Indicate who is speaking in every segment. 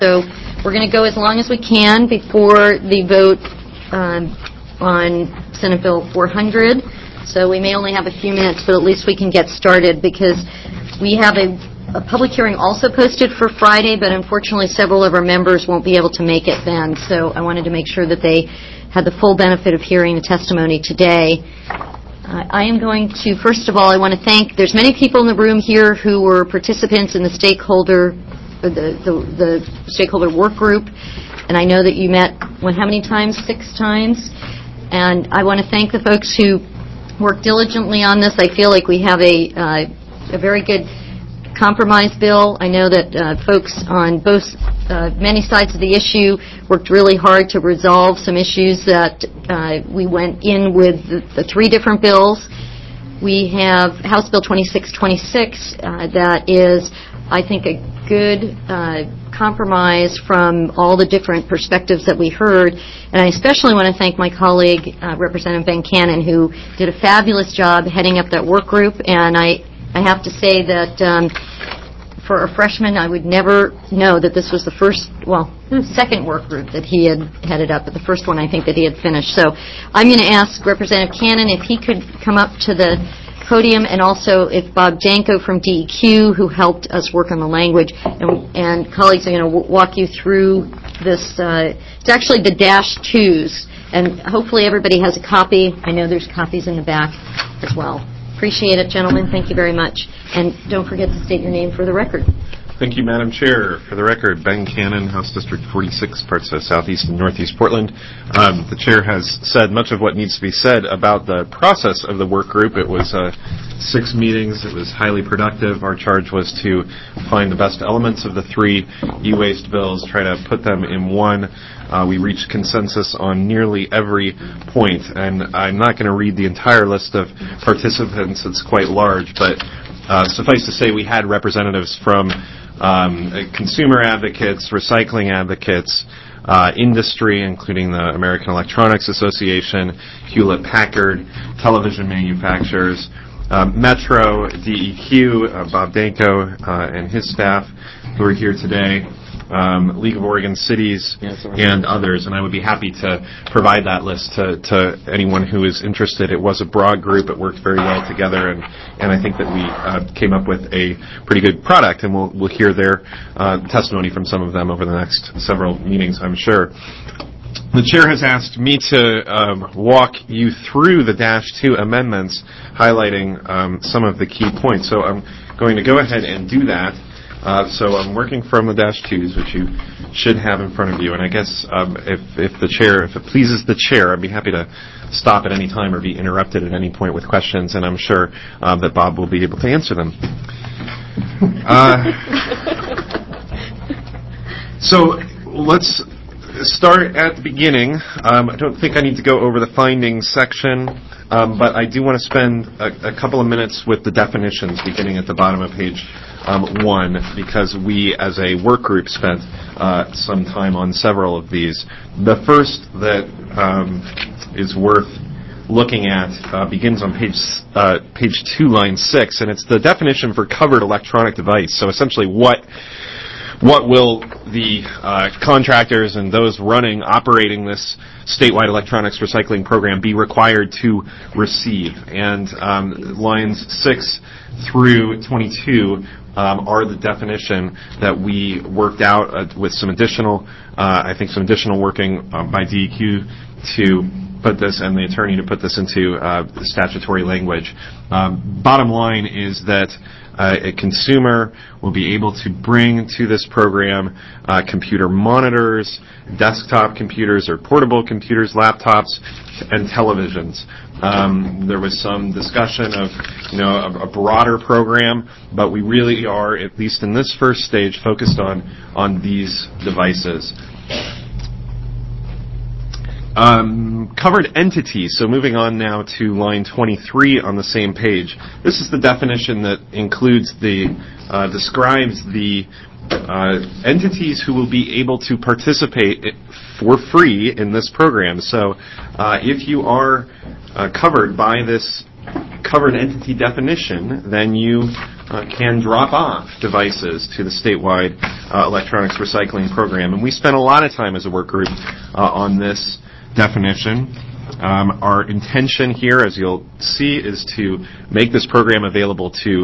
Speaker 1: So we're going to go as long as we can before the vote on Senate Bill 400. So we may only have a few minutes, but at least we can get started because we have a public hearing also posted for Friday, but unfortunately several of our members won't be able to make it then. So I wanted to make sure that they had the full benefit of hearing the testimony today. I am going to, first of all, I want to thank, there's many people in the room here who were participants in the stakeholder work group, and I know that you met, how many times? 6 times. And I want to thank the folks who worked diligently on this. I feel like we have a very good compromise bill. I know that folks on both many sides of the issue worked really hard to resolve some issues that we went in with the 3 different bills. We have House Bill 2626 that is, I think, a good compromise from all the different perspectives that we heard. And I especially want to thank my colleague, Representative Ben Cannon, who did a fabulous job heading up that work group. And I have to say that for a freshman, I would never know that this was the second work group that he had headed up, but the first one I think that he had finished. So I'm going to ask Representative Cannon if he could come up to the podium, and also if Bob Danko from DEQ, who helped us work on the language, and colleagues are going to walk you through this. It's actually the -2s, and hopefully everybody has a copy. I know there's copies in the back as well. Appreciate it, gentlemen. Thank you very much. And don't forget to state your name for the record.
Speaker 2: Thank you, Madam Chair. For the record, Ben Cannon, House District 46, parts of Southeast and Northeast Portland. The Chair has said much of what needs to be said about the process of the work group. It was 6 meetings. It was highly productive. Our charge was to find the best elements of the 3 e-waste bills, try to put them in one. We reached consensus on nearly every point, and I'm not going to read the entire list of participants. It's quite large, but suffice to say we had representatives from consumer advocates, recycling advocates, industry, including the American Electronics Association, Hewlett-Packard, television manufacturers, Metro, DEQ, Bob Danko and his staff who are here today, League of Oregon Cities, and others. And I would be happy to provide that list to anyone who is interested. It was a broad group. It worked very well together, and I think that we came up with a pretty good product, and we'll hear their testimony from some of them over the next several meetings, I'm sure. The Chair has asked me to walk you through the -2 amendments, highlighting some of the key points. So I'm going to go ahead and do that. So I'm working from the -2s, which you should have in front of you. And I guess if it pleases the Chair, I'd be happy to stop at any time or be interrupted at any point with questions, and I'm sure that Bob will be able to answer them. So let's start at the beginning. I don't think I need to go over the findings section, but I do want to spend a couple of minutes with the definitions beginning at the bottom of page 1, because we as a work group spent some time on several of these. The first that is worth looking at begins on page 2, line 6, and it's the definition for covered electronic device. So essentially what will the contractors and those operating this statewide electronics recycling program be required to receive? And lines 6 through 22 are the definition that we worked out with some additional working by DEQ to put this, and the attorney to put this into statutory language. Bottom line is that a consumer will be able to bring to this program computer monitors, desktop computers or portable computers, laptops, and televisions. There was some discussion of, a broader program, but we really are, at least in this first stage, focused on these devices. Covered entities. So moving on now to line 23 on the same page. This is the definition that includes describes the entities who will be able to participate for free in this program. So if you are covered by this covered entity definition, then you can drop off devices to the statewide electronics recycling program. And we spent a lot of time as a work group on this definition. Our intention here, as you'll see, is to make this program available to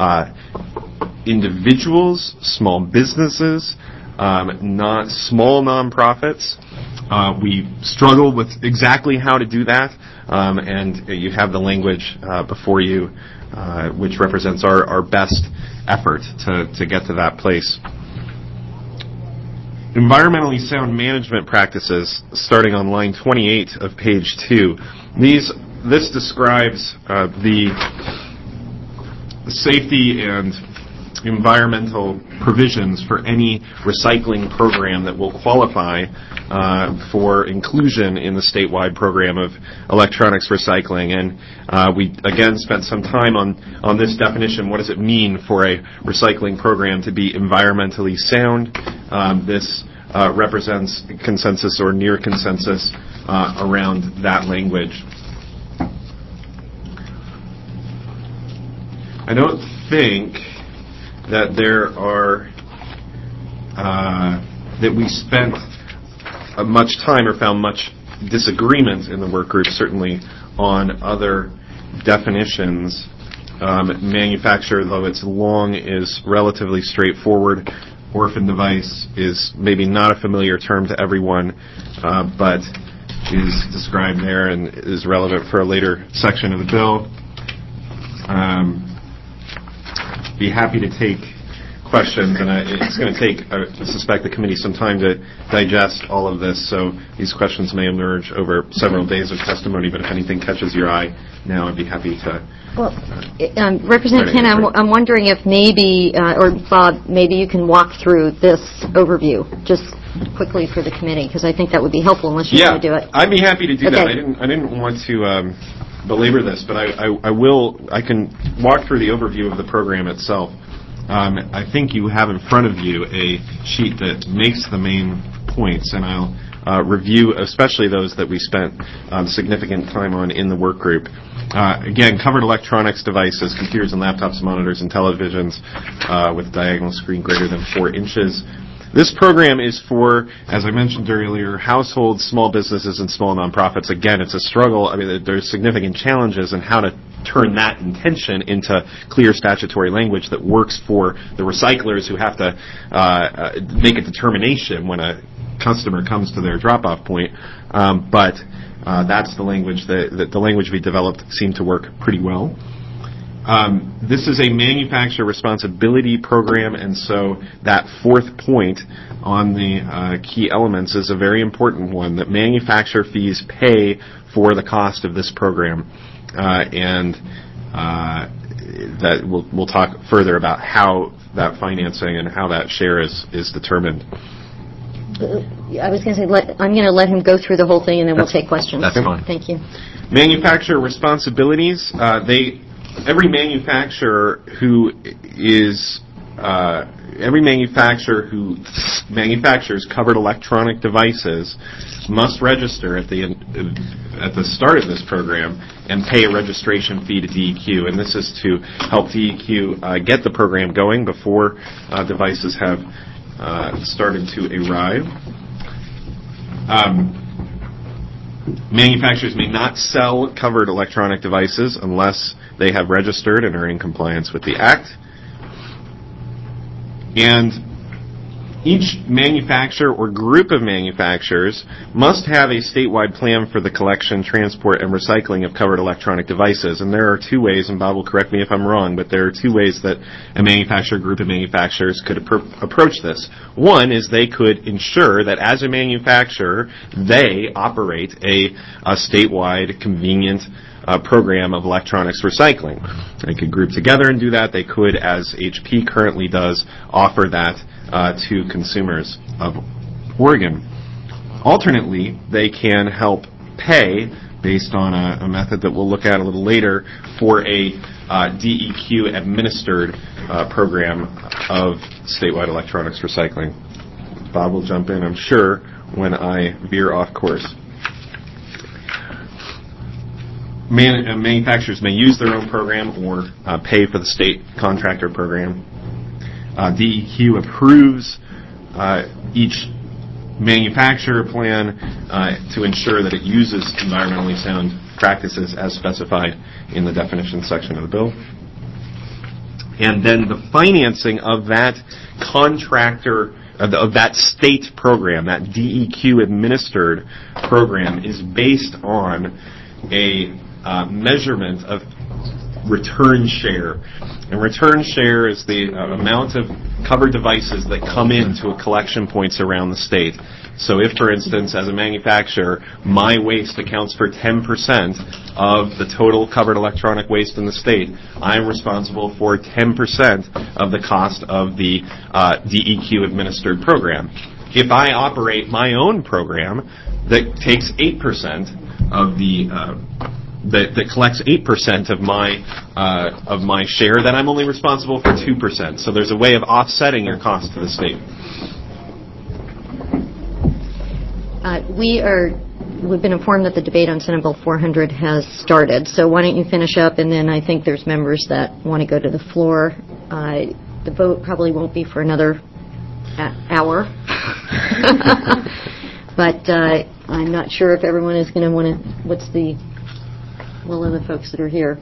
Speaker 2: individuals, small businesses, not small nonprofits. We struggle with exactly how to do that, and you have the language before you, which represents our best effort to get to that place. Environmentally sound management practices, starting on line 28 of page 2. This describes the safety and environmental provisions for any recycling program that will qualify for inclusion in the statewide program of electronics recycling. And we, again, spent some time on this definition. What does it mean for a recycling program to be environmentally sound? This represents consensus or near consensus around that language. I don't think that that we spent much time or found much disagreement in the work group, certainly on other definitions. Manufacturer, though it's long, is relatively straightforward. Orphan device is maybe not a familiar term to everyone, but is described there and is relevant for a later section of the bill. Be happy to take questions, and it's going to take, I suspect, the committee some time to digest all of this, so these questions may emerge over several days of testimony, but if anything catches your eye now, I'd be happy to...
Speaker 1: Well, Representative Ken, I'm wondering if maybe, or Bob, maybe you can walk through this overview just quickly for the committee, because I think that would be helpful unless you want to do it.
Speaker 2: I'd be happy to do
Speaker 1: that.
Speaker 2: I didn't want to belabor this, but I can walk through the overview of the program itself. I think you have in front of you a sheet that makes the main points, and I'll review especially those that we spent significant time on in the work group. Again, covered electronics devices, computers and laptops, monitors and televisions with a diagonal screen greater than 4 inches. This program is for, as I mentioned earlier, households, small businesses, and small nonprofits. Again, it's a struggle. I mean, there's significant challenges in how to turn that intention into clear statutory language that works for the recyclers who have to make a determination when a customer comes to their drop-off point. But that's the language that the language we developed seemed to work pretty well. This is a manufacturer responsibility program, and so that fourth point on the key elements is a very important one, that manufacturer fees pay for the cost of this program. And that we'll talk further about how that financing and how that share is determined.
Speaker 1: I was going to say, I'm going to let him go through the whole thing, and then we'll take questions.
Speaker 2: That's fine.
Speaker 1: Thank you.
Speaker 2: Manufacturer responsibilities. Every manufacturer who manufactures covered electronic devices must register at the start of this program and pay a registration fee to DEQ, and this is to help DEQ get the program going before devices have started to arrive. Manufacturers may not sell covered electronic devices unless they have registered and are in compliance with the Act. And each manufacturer or group of manufacturers must have a statewide plan for the collection, transport, and recycling of covered electronic devices. And there are two ways, and Bob will correct me if I'm wrong, but there are two ways that a manufacturer, group of manufacturers could approach this. One is they could ensure that as a manufacturer, they operate a statewide convenient program of electronics recycling. They could group together and do that. They could, as HP currently does, offer that to consumers of Oregon. Alternately, they can help pay, based on a method that we'll look at a little later, for a DEQ-administered program of statewide electronics recycling. Bob will jump in, I'm sure, when I veer off course. manufacturers may use their own program or pay for the state contractor program. DEQ approves each manufacturer plan to ensure that it uses environmentally sound practices as specified in the definition section of the bill. And then the financing of that contractor, of that state program, that DEQ administered program, is based on a measurement of return share. And return share is the amount of covered devices that come into a collection points around the state. So if, for instance, as a manufacturer, my waste accounts for 10% of the total covered electronic waste in the state, I am responsible for 10% of the cost of the DEQ-administered program. If I operate my own program that takes 8% of that collects 8% of my share, then I'm only responsible for 2%. So there's a way of offsetting your cost to the state.
Speaker 1: We've been informed that the debate on Senate Bill 400 has started. So why don't you finish up, and then I think there's members that want to go to the floor. The vote probably won't be for another hour. But I'm not sure if everyone is going to want to, what's the will of the folks that are here.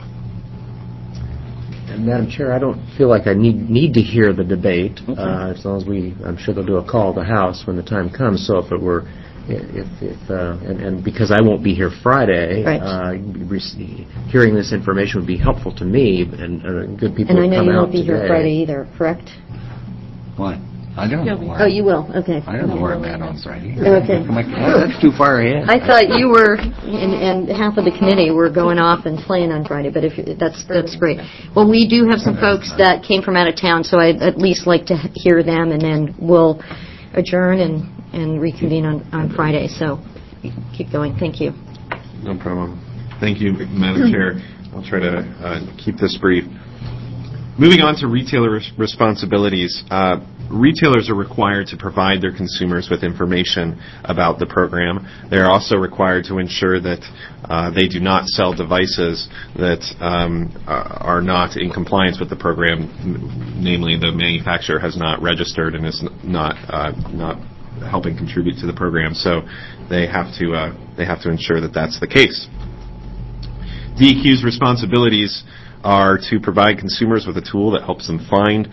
Speaker 3: And Madam Chair, I don't feel like I need to hear the debate,
Speaker 1: Okay.
Speaker 3: As long as I'm sure they'll do a call to the House when the time comes. So if it were, and because I won't be here Friday,
Speaker 1: Right.
Speaker 3: Hearing this information would be helpful to me, and good people
Speaker 1: And I
Speaker 3: would
Speaker 1: know
Speaker 3: come
Speaker 1: you
Speaker 3: out
Speaker 1: won't be
Speaker 3: today.
Speaker 1: here Friday either, correct?
Speaker 4: What? I don't know where.
Speaker 1: Oh, you will. Okay.
Speaker 4: I don't know where I'm at on Friday.
Speaker 1: Okay.
Speaker 4: I'm like, oh, that's too far ahead.
Speaker 1: I thought you were, and half of the committee were going off and playing on Friday, but that's great. Well, we do have some folks that came from out of town, so I'd at least like to hear them, and then we'll adjourn and reconvene on Friday. So keep going. Thank you.
Speaker 2: No problem. Thank you, Madam Chair. I'll try to keep this brief. Moving on to retailer responsibilities. Retailers are required to provide their consumers with information about the program. They are also required to ensure that they do not sell devices that are not in compliance with the program, namely the manufacturer has not registered and is not helping contribute to the program. So they have to ensure that that's the case. DEQ's responsibilities are to provide consumers with a tool that helps them find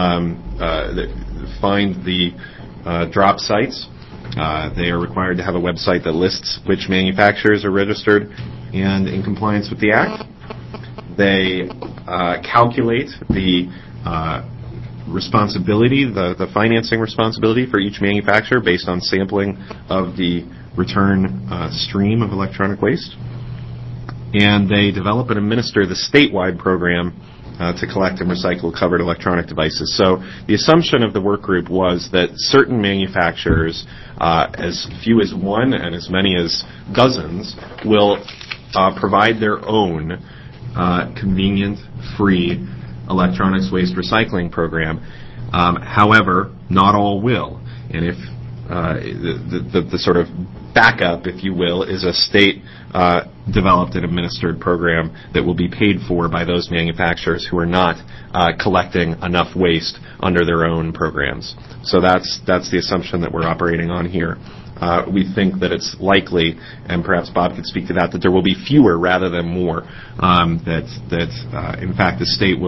Speaker 2: the drop sites. They are required to have a website that lists which manufacturers are registered and in compliance with the Act. They calculate the responsibility, the financing responsibility for each manufacturer based on sampling of the return stream of electronic waste. And they develop and administer the statewide program to collect and recycle covered electronic devices. So the assumption of the work group was that certain manufacturers, as few as one and as many as dozens, will provide their own convenient, free electronics waste recycling program. However, not all will. And if the sort of backup, if you will, is a state developed and administered program that will be paid for by those manufacturers who are not collecting enough waste under their own programs. So that's the assumption that we're operating on here. We think that it's likely, and perhaps Bob could speak to that there will be fewer rather than more. That in fact the state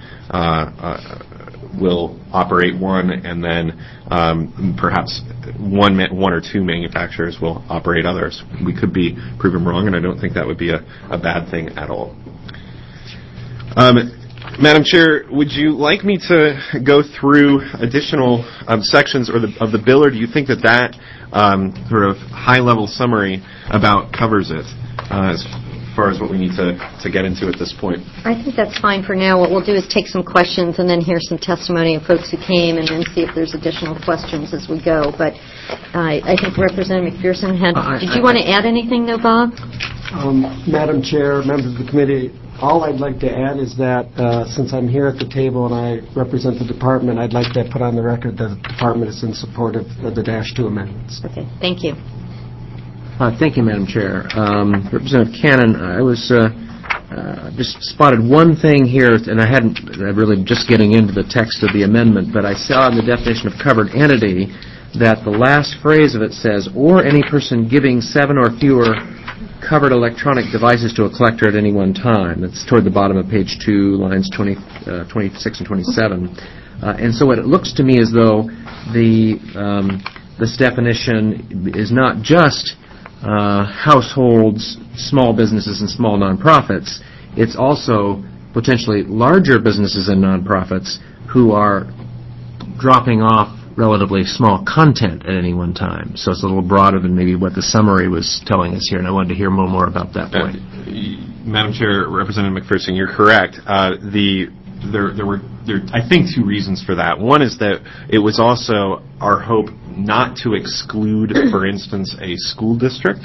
Speaker 2: will operate one, and then perhaps one or two manufacturers will operate others. We could be proven wrong, and I don't think that would be a bad thing at all. Madam Chair, would you like me to go through additional sections of the bill, or do you think that sort of high-level summary about covers it as far as what we need to get into at this point?
Speaker 1: I think that's fine for now. What we'll do is take some questions and then hear some testimony of folks who came, and then see if there's additional questions as we go. But I think Representative McPherson did you want to add anything, though, Bob?
Speaker 5: Madam Chair, members of the committee, all I'd like to add is that since I'm here at the table and I represent the department, I'd like to put on the record that the department is in support of the -2 amendments.
Speaker 1: Okay, thank you.
Speaker 3: Thank you, Madam Chair. Representative Cannon, I was just spotted one thing here, and I hadn't really just getting into the text of the amendment, but I saw in the definition of covered entity that the last phrase of it says, or any person giving 7 or fewer covered electronic devices to a collector at any one time. That's toward the bottom of page 2, lines 26 and 27. And so what it looks to me as though this definition is not just households, small businesses, and small nonprofits. It's also potentially larger businesses and nonprofits who are dropping off relatively small content at any one time. So it's a little broader than maybe what the summary was telling us here, and I wanted to hear more about that point.
Speaker 2: Madam Chair, Representative McPherson, you're correct. There were, I think, 2 reasons for that. One is that it was also our hope not to exclude, for instance, a school district,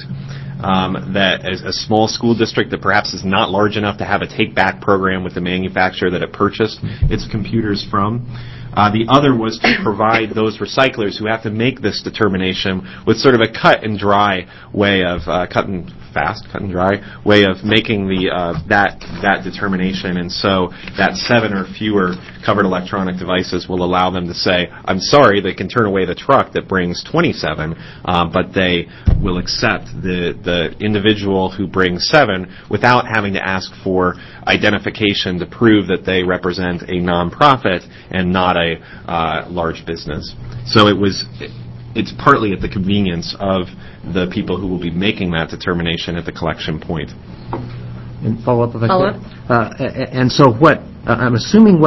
Speaker 2: that as a small school district that perhaps is not large enough to have a take-back program with the manufacturer that it purchased its computers from. The other was to provide those recyclers who have to make this determination with sort of a cut and dry way of cut and dry way of making that determination. And so that 7 or fewer covered electronic devices will allow them to say, I'm sorry, they can turn away the truck that brings 27, but they will accept the individual who brings 7 without having to ask for identification to prove that they represent a nonprofit and not a large business. So it's partly at the convenience of the people who will be making that determination at the collection point.
Speaker 3: And follow up if I could. And so what I'm assuming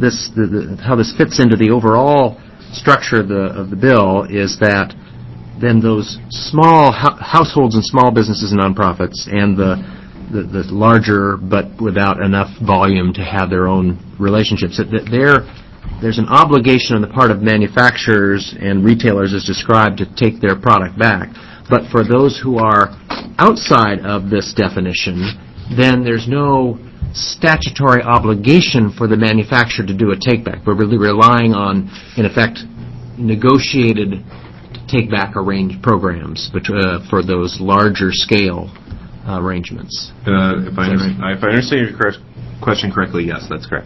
Speaker 3: how this fits into the overall structure of the bill is that then those small households and small businesses and nonprofits and the larger but without enough volume to have their own relationships, there's an obligation on the part of manufacturers and retailers as described to take their product back. But for those who are outside of this definition, then there's no statutory obligation for the manufacturer to do a take-back. We're really relying on, in effect, negotiated take-back programs for those larger scale arrangements.
Speaker 2: If I understand your question correctly, yes, that's correct.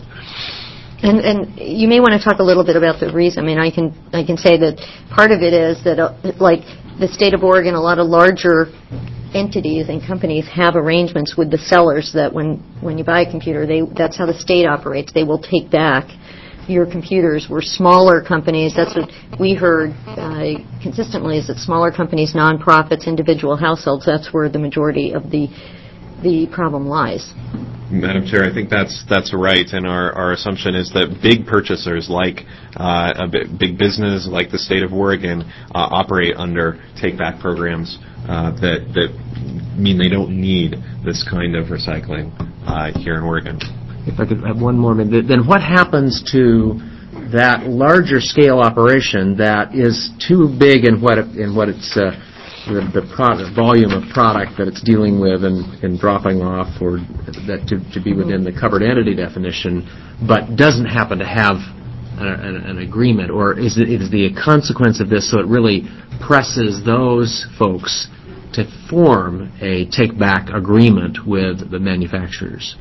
Speaker 1: And you may want to talk a little bit about the reason. I mean, I can say that part of it is that, like the state of Oregon, a lot of larger entities and companies have arrangements with the sellers that when you buy a computer, that's how the state operates. They will take back your computers. Where smaller companies, that's what we heard consistently, is that smaller companies, nonprofits, individual households, that's where the majority of the problem lies.
Speaker 2: Madam Chair, I think that's right, and our assumption is that big purchasers like a big business like the state of Oregon operate under take-back programs that mean they don't need this kind of recycling here in Oregon.
Speaker 3: If I could have one more minute, then what happens to that larger scale operation that is too big in what it's the volume of product that it's dealing with and dropping off, or that to be within the covered entity definition, but doesn't happen to have an agreement? Or is it the consequence of this, so it really presses those folks to form a take-back agreement with the manufacturers?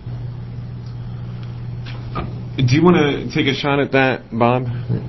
Speaker 2: Do you want to take a shot at that, Bob?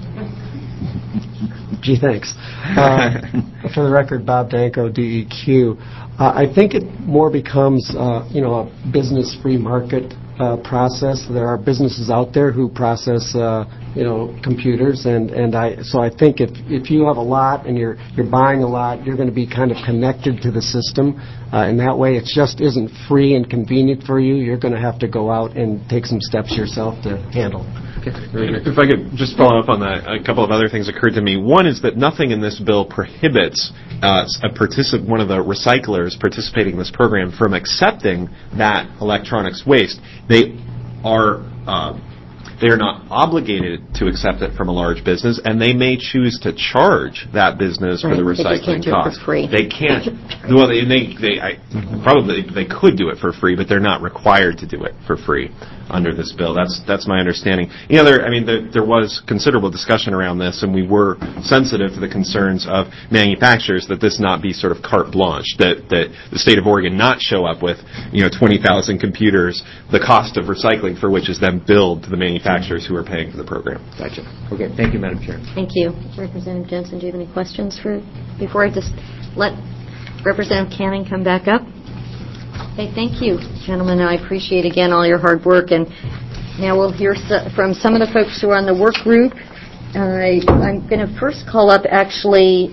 Speaker 5: Gee, thanks. For the record, Bob Danko, DEQ. I think it more becomes, a business free market process. There are businesses out there who process, computers, so I think if you have a lot and you're buying a lot, you're going to be kind of connected to the system, and that way it just isn't free and convenient for you. You're going to have to go out and take some steps yourself to handle.
Speaker 2: If I could just follow up on that, a couple of other things occurred to me. One is that nothing in this bill prohibits one of the recyclers participating in this program from accepting that electronics waste. They are They're not obligated to accept it from a large business, and they may choose to charge that business for the
Speaker 1: Right, they just
Speaker 2: recycling
Speaker 1: can't do it for
Speaker 2: cost.
Speaker 1: free.
Speaker 2: They can't. Well, probably they could do it for free, but they're not required to do it for free under this bill. That's my understanding. There was considerable discussion around this, and we were sensitive to the concerns of manufacturers that this not be sort of carte blanche, that the state of Oregon not show up with 20,000 computers, the cost of recycling for which is then billed to the manufacturers who are paying for the program.
Speaker 3: Gotcha. Okay, thank you, Madam Chair.
Speaker 1: Thank you. Representative Jensen, do you have any questions before I just let Representative Cannon come back up? Okay, thank you, gentlemen. I appreciate, again, all your hard work. And now we'll hear from some of the folks who are on the work group. I'm going to first call up, actually,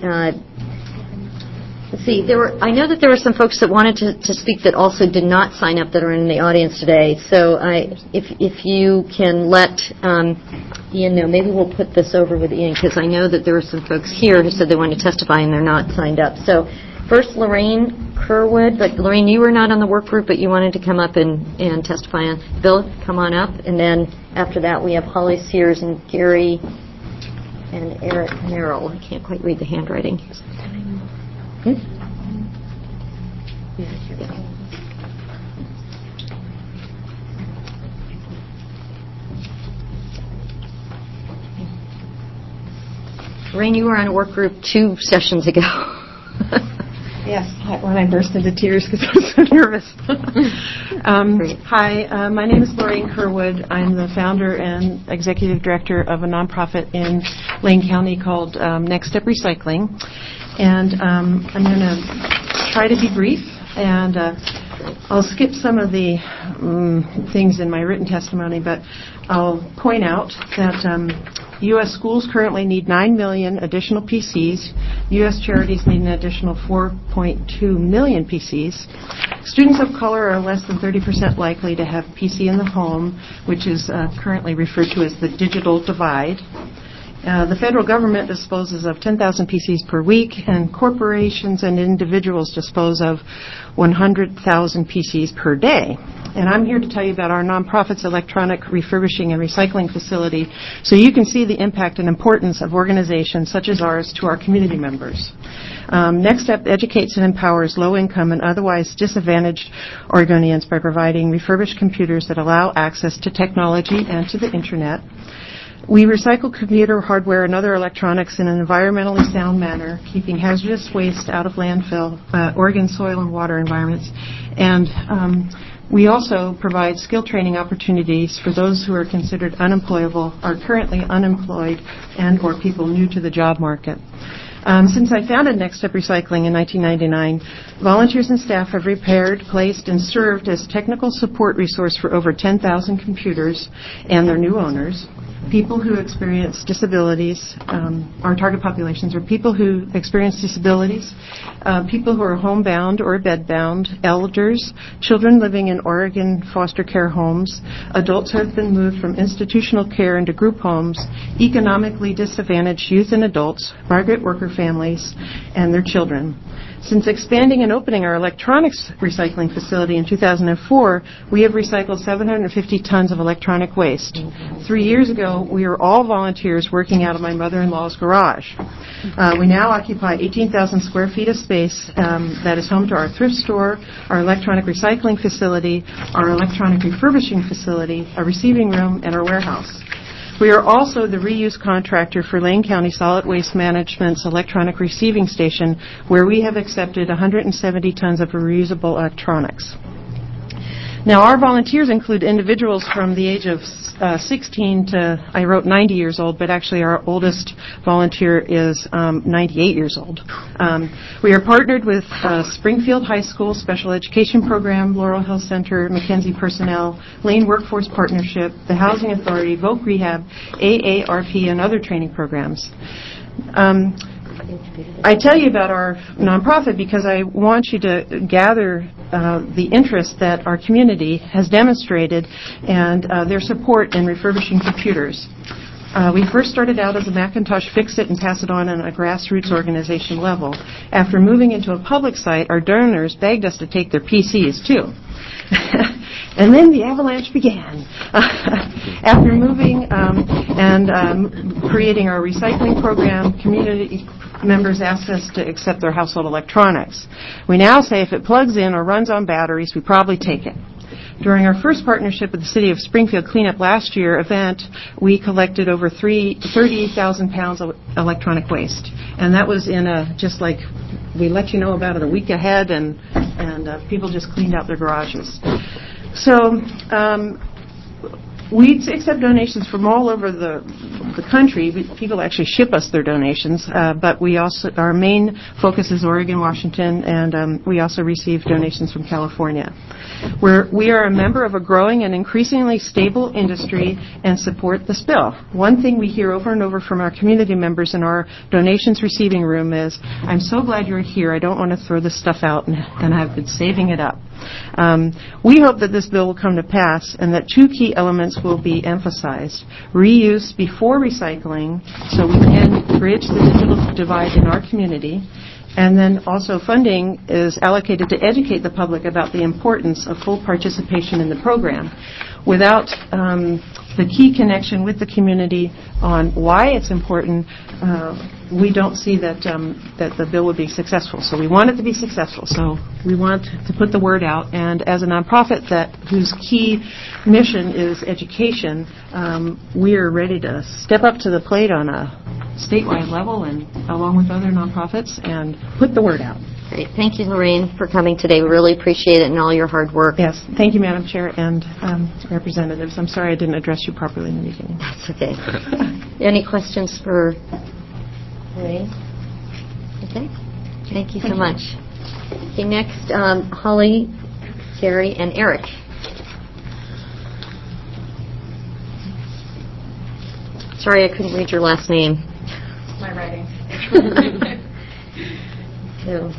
Speaker 1: let's see. I know that there were some folks that wanted to speak that also did not sign up that are in the audience today. So if you can let Ian know, maybe we'll put this over with Ian, because I know that there were some folks here who said they wanted to testify and they're not signed up. So first, Lorraine Kerwood. But Lorraine, you were not on the work group, but you wanted to come up and testify on. Bill, come on up. And then after that, we have Holly Sears and Gary and Eric Merrill. I can't quite read the handwriting. Lorraine, you were on a work group 2 sessions ago.
Speaker 6: Yes, when I burst into tears because I was so nervous. Hi, my name is Lorraine Kerwood. I'm the founder and executive director of a nonprofit in Lane County called Next Step Recycling. And I'm going to try to be brief, and I'll skip some of the things in my written testimony, but I'll point out that U.S. schools currently need 9 million additional PCs. U.S. charities need an additional 4.2 million PCs. Students of color are less than 30% likely to have a PC in the home, which is currently referred to as the digital divide. The federal government disposes of 10,000 PCs per week, and corporations and individuals dispose of 100,000 PCs per day. And I'm here to tell you about our nonprofit's electronic refurbishing and recycling facility, so you can see the impact and importance of organizations such as ours to our community members. Next Step educates and empowers low-income and otherwise disadvantaged Oregonians by providing refurbished computers that allow access to technology and to the Internet. We recycle computer hardware and other electronics in an environmentally sound manner, keeping hazardous waste out of landfill, Oregon soil and water environments. And we also provide skill training opportunities for those who are considered unemployable, are currently unemployed, and or people new to the job market. Since I founded Next Step Recycling in 1999, volunteers and staff have repaired, placed, and served as technical support resource for over 10,000 computers and their new owners. People who experience disabilities, our target populations are people who experience disabilities, people who are homebound or bedbound, elders, children living in Oregon foster care homes, adults who have been moved from institutional care into group homes, economically disadvantaged youth and adults, migrant worker families, and their children. Since expanding and opening our electronics recycling facility in 2004, we have recycled 750 tons of electronic waste. 3 years ago, we were all volunteers working out of my mother-in-law's garage. We now occupy 18,000 square feet of space that is home to our thrift store, our electronic recycling facility, our electronic refurbishing facility, a receiving room, and our warehouse. We are also the reuse contractor for Lane County Solid Waste Management's electronic receiving station, where we have accepted 170 tons of reusable electronics. Now, our volunteers include individuals from the age of 16 to, I wrote 90 years old, but actually our oldest volunteer is 98 years old. We are partnered with Springfield High School Special Education Program, Laurel Hill Center, Mackenzie Personnel, Lane Workforce Partnership, the Housing Authority, Voc Rehab, AARP, and other training programs. I tell you about our nonprofit because I want you to gather the interest that our community has demonstrated and their support in refurbishing computers. We first started out as a Macintosh Fix-It and Pass It On a grassroots organization level. After moving into a public site, our donors begged us to take their PCs too. And then the avalanche began. After moving and creating our recycling program, community members asked us to accept their household electronics. We now say if it plugs in or runs on batteries, we probably take it. During our first partnership with the City of Springfield Cleanup last year event, we collected over 38,000 pounds of electronic waste. And that was in just like we let you know about it a week ahead, and people just cleaned out their garages. So we accept donations from all over the country. People actually ship us their donations, but we also, our main focus is Oregon, Washington, and we also receive donations from California. We are a member of a growing and increasingly stable industry and support this bill. One thing we hear over and over from our community members in our donations receiving room is, I'm so glad you're here. I don't want to throw this stuff out, and I've been saving it up. We hope that this bill will come to pass and that two key elements will be emphasized. Reuse before recycling, so we can bridge the digital divide in our community. And then also funding is allocated to educate the public about the importance of full participation in the program. Without the key connection with the community on why it's important, we don't see that the bill would be successful. So we want it to be successful. So we want to put the word out. And as a nonprofit whose key mission is education, we are ready to step up to the plate on a statewide level and along with other nonprofits and put the word out.
Speaker 1: Great. Thank you, Lorraine, for coming today. We really appreciate it and all your hard work.
Speaker 6: Yes. Thank you, Madam Chair and representatives. I'm sorry I didn't address you properly in the beginning.
Speaker 1: That's okay. Any questions for Lorraine? Okay. Thank you so much. Okay, next, Holly, Terry, and Eric. Sorry, I couldn't read your last name.
Speaker 7: My writing.
Speaker 1: So.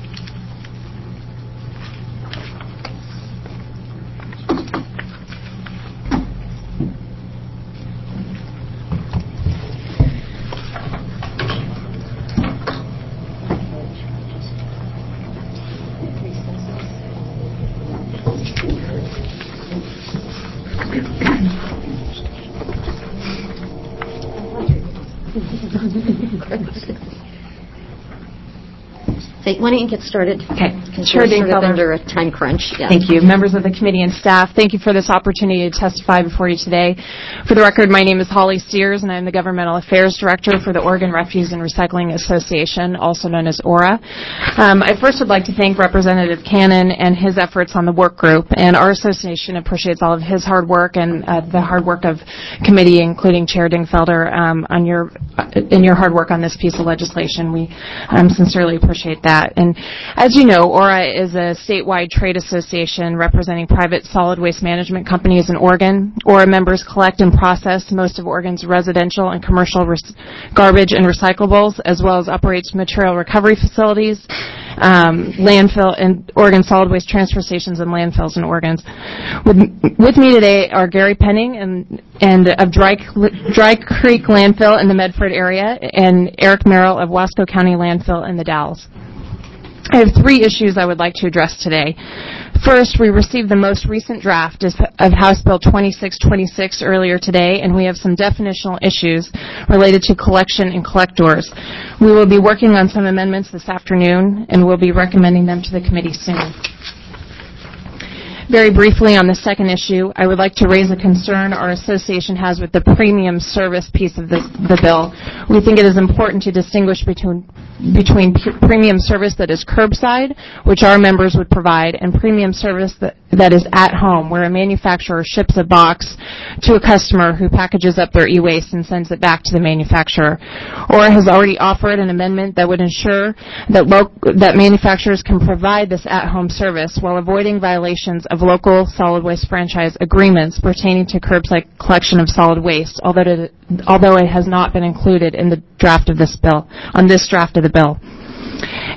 Speaker 1: Why don't you get started?
Speaker 7: Okay.
Speaker 1: Sure, sort of under a time crunch. Yeah.
Speaker 7: Thank you. Members of the committee and staff, thank you for this opportunity to testify before you today. For the record, my name is Holly Sears, and I'm the Governmental Affairs Director for the Oregon Refuse and Recycling Association, also known as ORA. I first would like to thank Representative Cannon and his efforts on the work group, and our association appreciates all of his hard work and the hard work of committee, including Chair Dingfelder, in your hard work on this piece of legislation. We sincerely appreciate that. And as you know, ORA is a statewide trade association representing private solid waste management companies in Oregon. ORA members collect and process most of Oregon's residential and commercial garbage and recyclables, as well as operates material recovery facilities, landfill, and Oregon solid waste transfer stations and landfills in Oregon. With me today are Gary Penning and of Dry Creek Landfill in the Medford area, and Eric Merrill of Wasco County Landfill in the Dalles. I have three issues I would like to address today. First, we received the most recent draft of House Bill 2626 earlier today, and we have some definitional issues related to collection and collectors. We will be working on some amendments this afternoon, and we'll be recommending them to the committee soon. Very briefly on the second issue, I would like to raise a concern our association has with the premium service piece of the bill. We think it is important to distinguish between premium service that is curbside, which our members would provide, and premium service that is at home, where a manufacturer ships a box to a customer who packages up their e-waste and sends it back to the manufacturer. ORA has already offered an amendment that would ensure that manufacturers can provide this at-home service while avoiding violations of local solid waste franchise agreements pertaining to curbside collection of solid waste, although it has not been included in the draft of this bill, on this draft of the bill.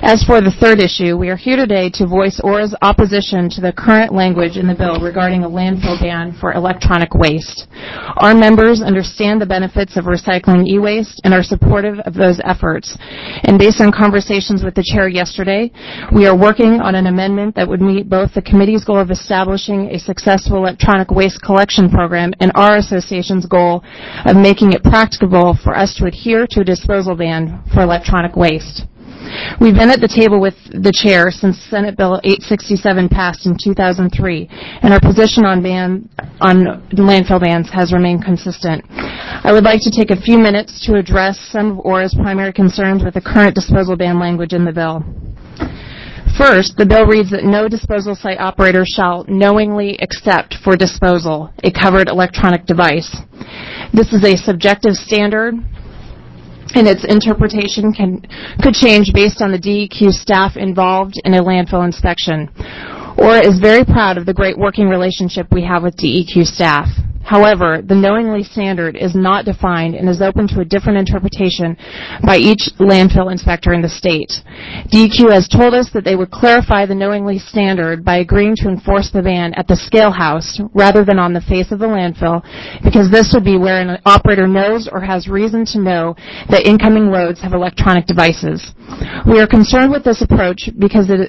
Speaker 7: As for the third issue, we are here today to voice ORA's opposition to the current language in the bill regarding a landfill ban for electronic waste. Our members understand the benefits of recycling e-waste and are supportive of those efforts. And based on conversations with the chair yesterday, we are working on an amendment that would meet both the committee's goal of establishing a successful electronic waste collection program and our association's goal of making it practicable for us to adhere to a disposal ban for electronic waste. We've been at the table with the chair since Senate Bill 867 passed in 2003, and our position on landfill bans has remained consistent. I would like to take a few minutes to address some of ORA's primary concerns with the current disposal ban language in the bill. First, the bill reads that no disposal site operator shall knowingly accept for disposal a covered electronic device. This is a subjective standard, and its interpretation could change based on the DEQ staff involved in a landfill inspection. ORA is very proud of the great working relationship we have with DEQ staff. However, the knowingly standard is not defined and is open to a different interpretation by each landfill inspector in the state. DEQ has told us that they would clarify the knowingly standard by agreeing to enforce the ban at the scale house rather than on the face of the landfill, because this would be where an operator knows or has reason to know that incoming loads have electronic devices. We are concerned with this approach because this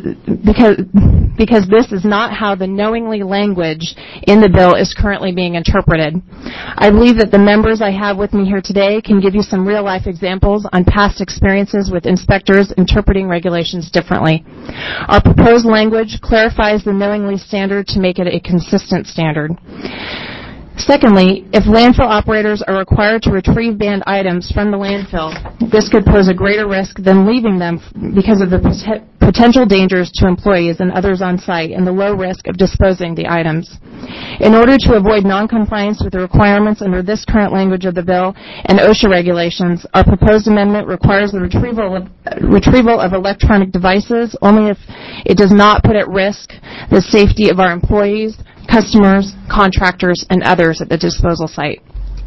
Speaker 7: is not how the knowingly language in the bill is currently being interpreted. I believe that the members I have with me here today can give you some real-life examples on past experiences with inspectors interpreting regulations differently. Our proposed language clarifies the knowingly standard to make it a consistent standard. Secondly, if landfill operators are required to retrieve banned items from the landfill, this could pose a greater risk than leaving them because of the potential dangers to employees and others on site and the low risk of disposing the items. In order to avoid noncompliance with the requirements under this current language of the bill and OSHA regulations, our proposed amendment requires the retrieval of electronic devices only if it does not put at risk the safety of our employees, customers, contractors, and others at the disposal site.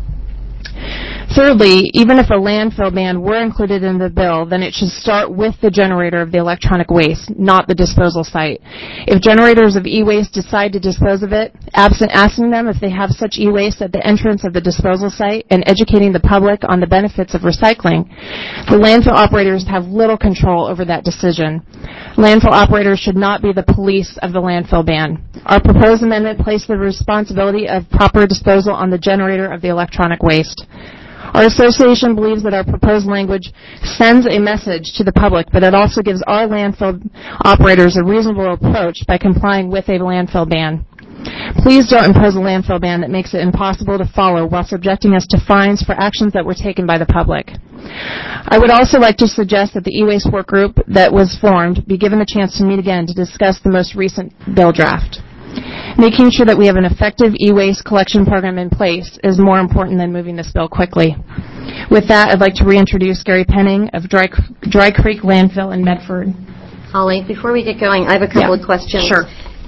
Speaker 7: Thirdly, even if a landfill ban were included in the bill, then it should start with the generator of the electronic waste, not the disposal site. If generators of e-waste decide to dispose of it, absent asking them if they have such e-waste at the entrance of the disposal site and educating the public on the benefits of recycling, the landfill operators have little control over that decision. Landfill operators should not be the police of the landfill ban. Our proposed amendment places the responsibility of proper disposal on the generator of the electronic waste. Our association believes that our proposed language sends a message to the public, but it also gives our landfill operators a reasonable approach by complying with a landfill ban. Please don't impose a landfill ban that makes it impossible to follow while subjecting us to fines for actions that were taken by the public. I would also like to suggest that the e-waste work group that was formed be given a chance to meet again to discuss the most recent bill draft. Making sure that we have an effective e-waste collection program in place is more important than moving this bill quickly. With that, I'd like to reintroduce Gary Penning of Dry Creek Landfill in Medford.
Speaker 1: Holly, before we get going, I have a couple of questions.
Speaker 7: Sure.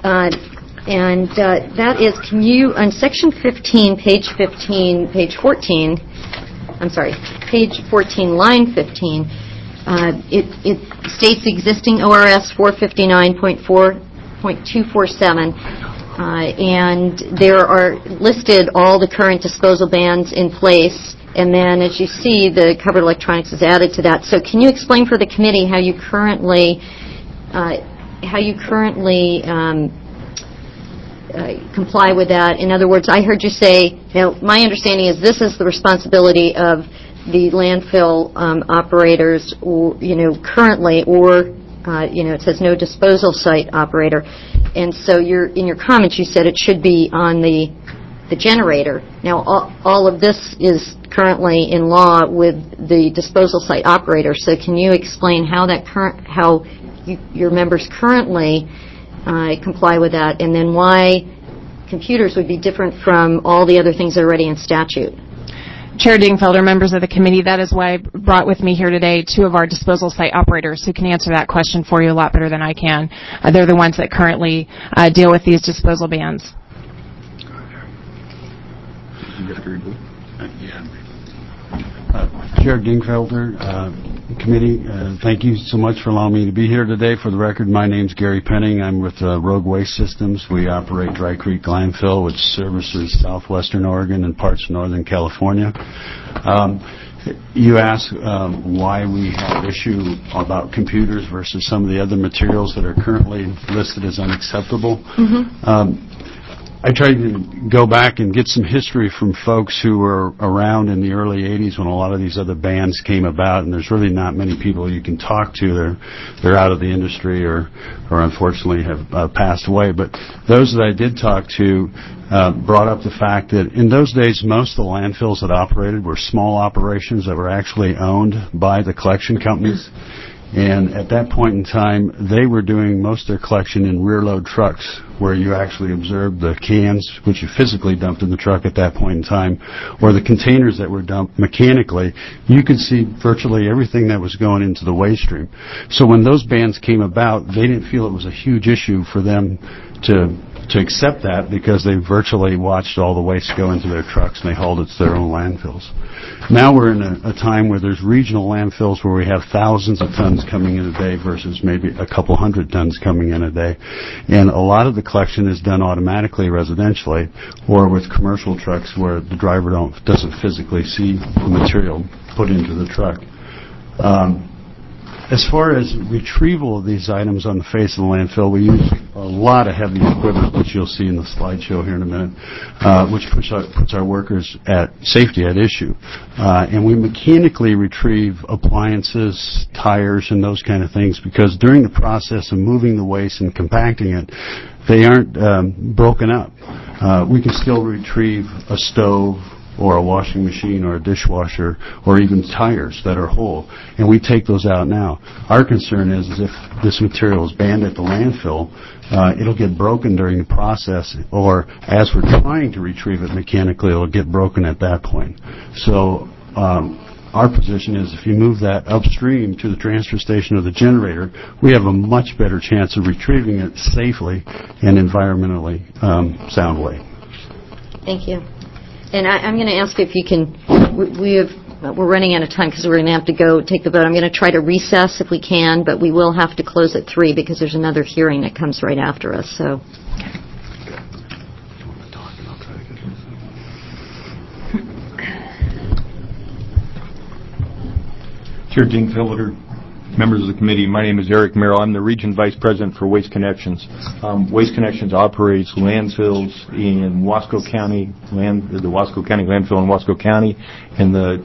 Speaker 1: That is, can you, on section 15, page 14, line 15, it states existing ORS 459.4.247, and there are listed all the current disposal bans in place, and then, as you see, the covered electronics is added to that. So can you explain for the committee how you currently comply with that? In other words, I heard you say, my understanding is this is the responsibility of the landfill operators, or, currently, or, it says no disposal site operator. And so in your comments, you said it should be on the generator. Now, all of this is currently in law with the disposal site operator. So can you explain how your members currently comply with that, and then why computers would be different from all the other things already in statute?
Speaker 7: Chair Dingfelder, members of the committee, that is why I brought with me here today two of our disposal site operators who can answer that question for you a lot better than I can. They're the ones that currently deal with these disposal bans.
Speaker 8: Chair Dingfelder, committee, thank you so much for allowing me to be here today. For the record, my name's Gary Penning. I'm with Rogue Waste Systems. We operate Dry Creek Landfill, which services southwestern Oregon and parts of northern California. You asked why we have issue about computers versus some of the other materials that are currently listed as unacceptable. I tried to go back and get some history from folks who were around in the early 80s when a lot of these other bans came about, and there's really not many people you can talk to. They're out of the industry or unfortunately have passed away. But those that I did talk to brought up the fact that in those days, most of the landfills that operated were small operations that were actually owned by the collection companies. And at that point in time, they were doing most of their collection in rear-load trucks, where you actually observed the cans, which you physically dumped in the truck at that point in time, or the containers that were dumped mechanically. You could see virtually everything that was going into the waste stream. So when those bans came about, they didn't feel it was a huge issue for them to accept that, because they virtually watched all the waste go into their trucks and they hauled it to their own landfills. Now we're in a time where there's regional landfills where we have thousands of tons coming in a day versus maybe a couple hundred tons coming in a day. And a lot of the collection is done automatically residentially or with commercial trucks where the driver doesn't physically see the material put into the truck. As far as retrieval of these items on the face of the landfill, we use a lot of heavy equipment, which you'll see in the slideshow here in a minute, which puts our workers at safety at issue. And we mechanically retrieve appliances, tires, and those kind of things, because during the process of moving the waste and compacting it, they aren't broken up. We can still retrieve a stove, or a washing machine, or a dishwasher, or even tires that are whole, and we take those out now. Our concern is if this material is banned at the landfill, it'll get broken during the process, or as we're trying to retrieve it mechanically, it'll get broken at that point. So our position is if you move that upstream to the transfer station or the generator, we have a much better chance of retrieving it safely and environmentally sound way.
Speaker 1: Thank you. And I'm going to ask if you can, we're running out of time because we're going to have to go take the vote. I'm going to try to recess if we can, but we will have to close at 3 because there's another hearing that comes right after us. So.
Speaker 9: Chair Dingfelder, members of the committee, my name is Eric Merrill. I'm the Region Vice President for Waste Connections. Waste Connections operates landfills in Wasco County, the Wasco County landfill in Wasco County, and the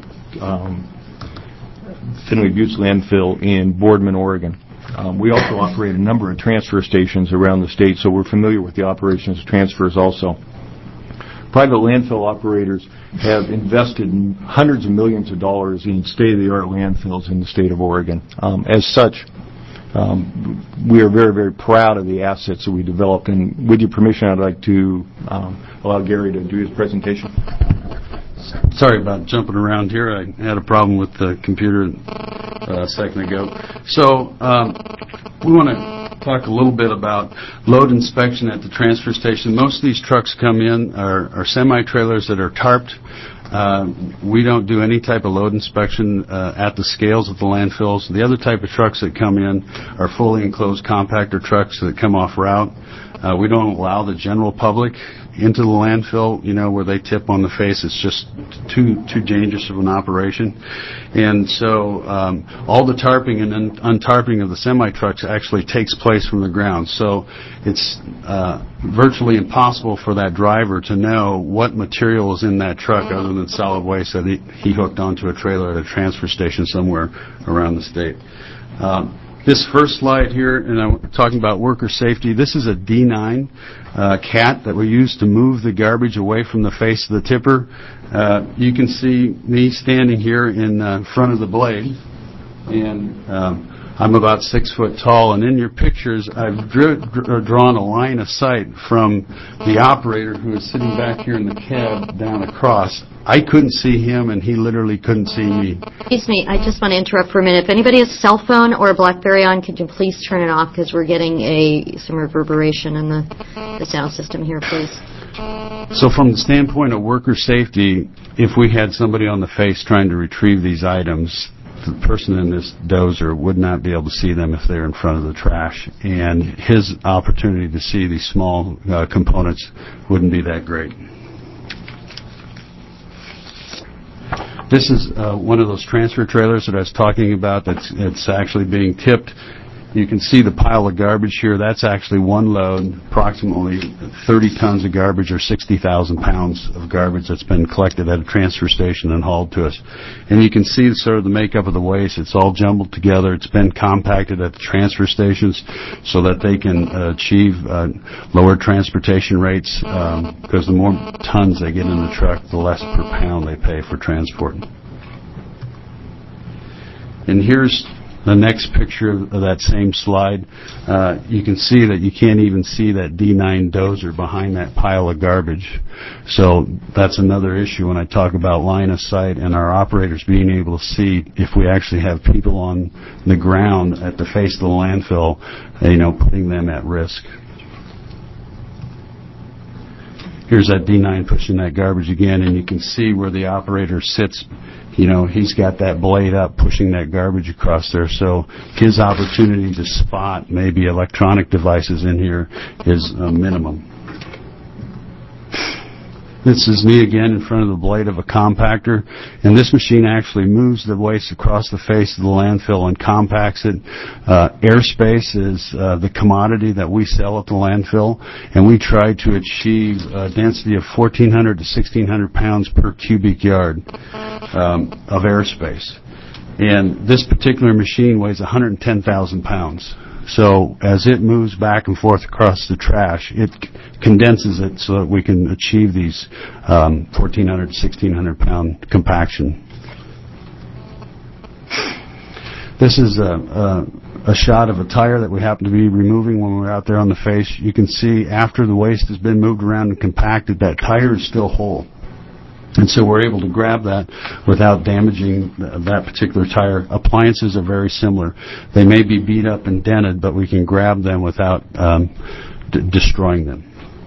Speaker 9: Fenway Buttes landfill in Boardman, Oregon. We also operate a number of transfer stations around the state, so we're familiar with the operations of transfers also. Private landfill operators have invested hundreds of millions of dollars in state-of-the-art landfills in the state of Oregon. As such, we are very, very proud of the assets that we developed. And with your permission, I'd like to allow Gary to do his presentation.
Speaker 8: Sorry about jumping around here. I had a problem with the computer a second ago. So we want to talk a little bit about load inspection at the transfer station. Most of these trucks come in are semi-trailers that are tarped. We don't do any type of load inspection at the scales of the landfills. The other type of trucks that come in are fully enclosed compactor trucks that come off route. We don't allow the general public into the landfill, where they tip on the face. It's just too dangerous of an operation. And so all the tarping and untarping of the semi-trucks actually takes place from the ground. So it's virtually impossible for that driver to know what material is in that truck other than solid waste that he hooked onto a trailer at a transfer station somewhere around the state. This first slide here, and I'm talking about worker safety, this is a D9 cat that we use to move the garbage away from the face of the tipper. You can see me standing here in front of the blade, and I'm about 6 foot tall, and in your pictures I've drawn a line of sight from the operator who is sitting back here in the cab down across. I couldn't see him, and he literally couldn't see me.
Speaker 1: Excuse me, I just want to interrupt for a minute. If anybody has a cell phone or a BlackBerry on, could you please turn it off because we're getting some reverberation in the sound system here, please.
Speaker 8: So from the standpoint of worker safety, if we had somebody on the face trying to retrieve these items, the person in this dozer would not be able to see them if they're in front of the trash, and his opportunity to see these small components wouldn't be that great. This is one of those transfer trailers that I was talking about that's actually being tipped. You can see the pile of garbage here. That's actually one load, approximately 30 tons of garbage or 60,000 pounds of garbage that's been collected at a transfer station and hauled to us. And you can see sort of the makeup of the waste. It's all jumbled together. It's been compacted at the transfer stations so that they can achieve lower transportation rates because the more tons they get in the truck, the less per pound they pay for transport. And here's the next picture of that same slide. You can see that you can't even see that D9 dozer behind that pile of garbage. So that's another issue when I talk about line of sight and our operators being able to see if we actually have people on the ground at the face of the landfill, putting them at risk. Here's that D9 pushing that garbage again, and you can see where the operator sits. He's got that blade up pushing that garbage across there, so his opportunity to spot maybe electronic devices in here is a minimum. This is me again in front of the blade of a compactor, and this machine actually moves the waste across the face of the landfill and compacts it. Airspace is the commodity that we sell at the landfill, and we try to achieve a density of 1,400 to 1,600 pounds per cubic yard of airspace. And this particular machine weighs 110,000 pounds. So as it moves back and forth across the trash, it condenses it so that we can achieve these 1,400 to 1,600 pound compaction. This is a shot of a tire that we happen to be removing when we're out there on the face. You can see after the waste has been moved around and compacted, that tire is still whole. And so we're able to grab that without damaging that particular tire. Appliances are very similar. They may be beat up and dented, but we can grab them without destroying them.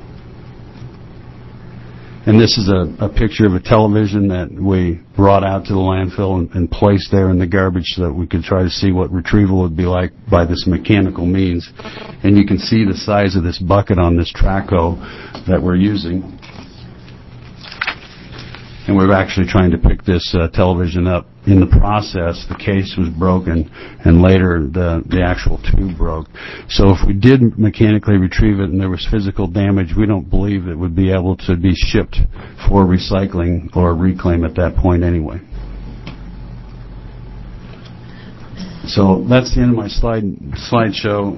Speaker 8: And this is a picture of a television that we brought out to the landfill and placed there in the garbage so that we could try to see what retrieval would be like by this mechanical means. And you can see the size of this bucket on this Traco that we're using. And we're actually trying to pick this television up. In the process, the case was broken, and later the actual tube broke. So if we did mechanically retrieve it and there was physical damage, we don't believe it would be able to be shipped for recycling or reclaim at that point anyway. So that's the end of my slideshow.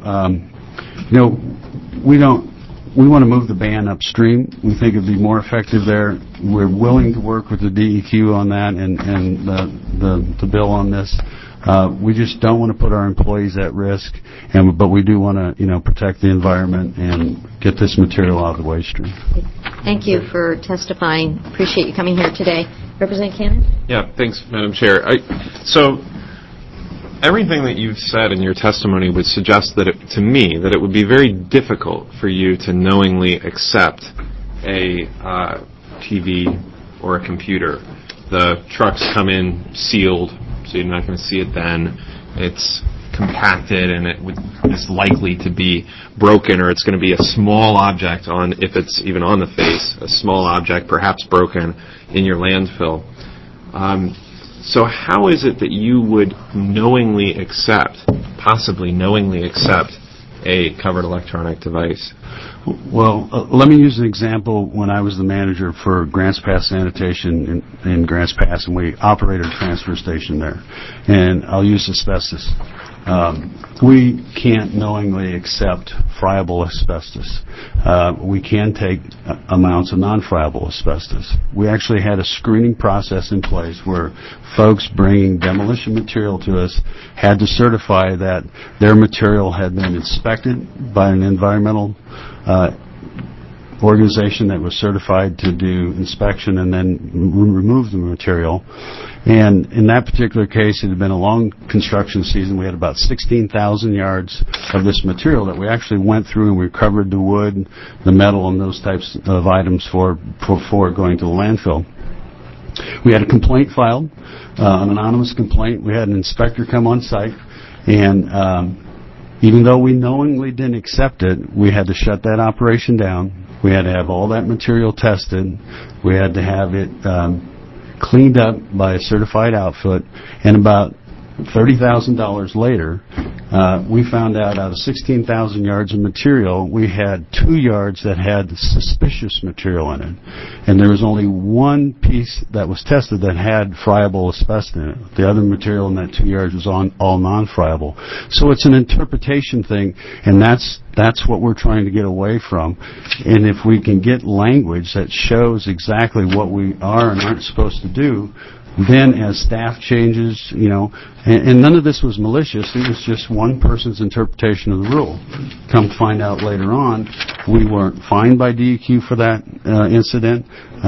Speaker 8: We want to move the ban upstream. We think it'd be more effective there. We're willing to work with the DEQ on that and the bill on this. We just don't want to put our employees at risk, but we do want to, protect the environment and get this material out of the waste stream.
Speaker 1: Thank you for testifying. Appreciate you coming here today. Representative Cannon?
Speaker 2: Yeah, thanks, Madam Chair. Everything that you've said in your testimony would suggest to me that it would be very difficult for you to knowingly accept a TV or a computer. The trucks come in sealed, so you're not going to see it then. It's compacted, and it's likely to be broken, or it's going to be a small object if it's even on the face, a small object perhaps broken in your landfill. So how is it that you would possibly knowingly accept a covered electronic device?
Speaker 8: Well, let me use an example. When I was the manager for Grants Pass Sanitation in Grants Pass, and we operated a transfer station there, and I'll use asbestos. We can't knowingly accept friable asbestos. We can take amounts of non-friable asbestos. We actually had a screening process in place where folks bringing demolition material to us had to certify that their material had been inspected by an environmental organization that was certified to do inspection and then remove the material. And in that particular case, it had been a long construction season. We had about 16,000 yards of this material that we actually went through and we recovered the wood, the metal, and those types of items for going to the landfill. We had a complaint filed, an anonymous complaint. We had an inspector come on site, and even though we knowingly didn't accept it, we had to shut that operation down. We had to have all that material tested. We had to have it cleaned up by a certified outfit, and about $30,000 later, we found out of 16,000 yards of material, we had 2 yards that had suspicious material in it. And there was only one piece that was tested that had friable asbestos in it. The other material in that 2 yards was all non-friable. So it's an interpretation thing, and that's what we're trying to get away from. And if we can get language that shows exactly what we are and aren't supposed to do, then as staff changes, and none of this was malicious, it was just one person's interpretation of the rule. Come to find out later on, we weren't fined by DEQ for that incident.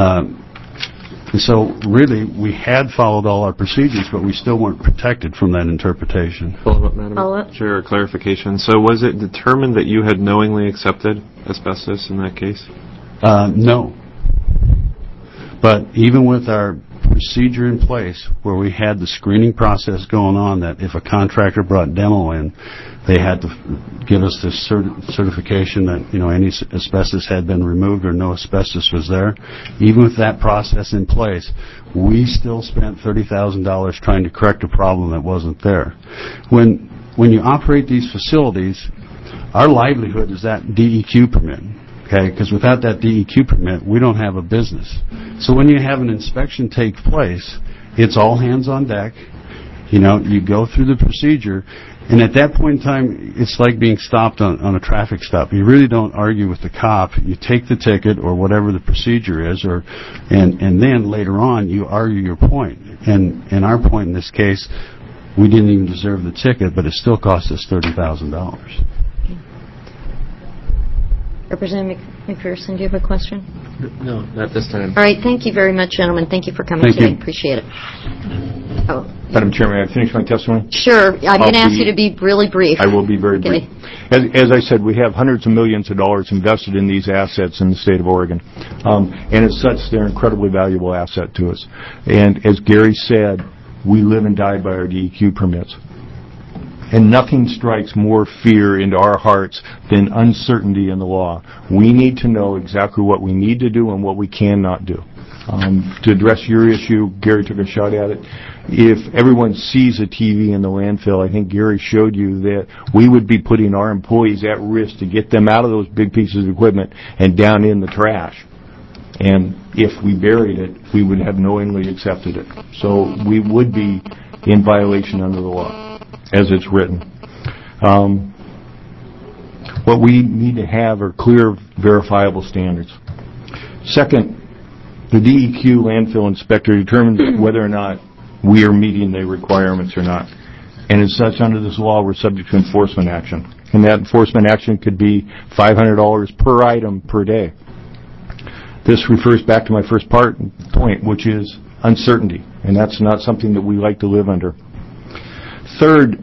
Speaker 8: And so really, we had followed all our procedures, but we still weren't protected from that interpretation.
Speaker 2: Follow-up, Madam Chair, clarification. So was it determined that you had knowingly accepted asbestos in that case?
Speaker 8: No. But even with our procedure in place where we had the screening process going on, that if a contractor brought demo in, they had to give us this certification that any asbestos had been removed or no asbestos was there. Even with that process in place, we still spent $30,000 trying to correct a problem that wasn't there. When you operate these facilities, our livelihood is that DEQ permit. Okay, because without that DEQ permit, we don't have a business. So when you have an inspection take place, it's all hands on deck. You go through the procedure, and at that point in time, it's like being stopped on a traffic stop. You really don't argue with the cop. You take the ticket or whatever the procedure is, and then later on, you argue your point. And our point in this case, we didn't even deserve the ticket, but it still cost us $30,000.
Speaker 1: Representative McPherson, do you have a question?
Speaker 2: No, not this time.
Speaker 1: All right. Thank you very much, gentlemen. Thank you for coming today. Appreciate it. Oh.
Speaker 9: Madam Chairman, may I finish my testimony?
Speaker 1: Sure. I'm going to ask you to be really brief.
Speaker 9: I will be very brief. As I said, we have hundreds of millions of dollars invested in these assets in the state of Oregon. And as such, they're an incredibly valuable asset to us. And as Gary said, we live and die by our DEQ permits. And nothing strikes more fear into our hearts than uncertainty in the law. We need to know exactly what we need to do and what we cannot do. To address your issue, Gary took a shot at it. If everyone sees a TV in the landfill, I think Gary showed you that we would be putting our employees at risk to get them out of those big pieces of equipment and down in the trash. And if we buried it, we would have knowingly accepted it. So we would be in violation under the law, as it's written. What we need to have are clear, verifiable standards. Second, the DEQ landfill inspector determines whether or not we are meeting the requirements or not. And as such, under this law, we're subject to enforcement action. And that enforcement action could be $500 per item per day. This refers back to my first point, which is uncertainty. And that's not something that we like to live under. Third,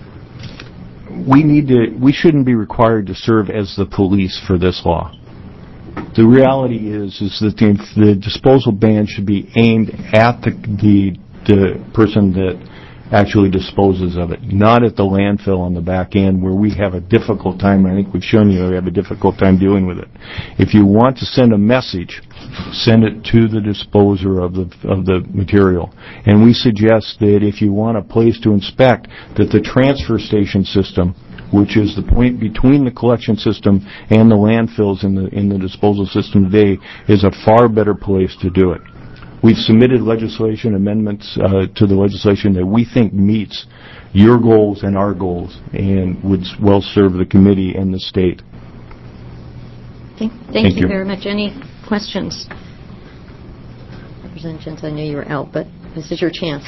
Speaker 9: we shouldn't be required to serve as the police for this law. The reality is that the disposal ban should be aimed at the person that actually disposes of it, not at the landfill on the back end where we have a difficult time. I think we've shown you we have a difficult time dealing with it. If you want to send a message, send it to the disposer of the material. And we suggest that if you want a place to inspect, that the transfer station system, which is the point between the collection system and the landfills in the disposal system today, is a far better place to do it. We've submitted legislation amendments to the legislation that we think meets your goals and our goals and would well serve the committee and the state.
Speaker 1: Okay. Thank you very much. Any questions? Representative Jens, I know you were out, but this is your chance.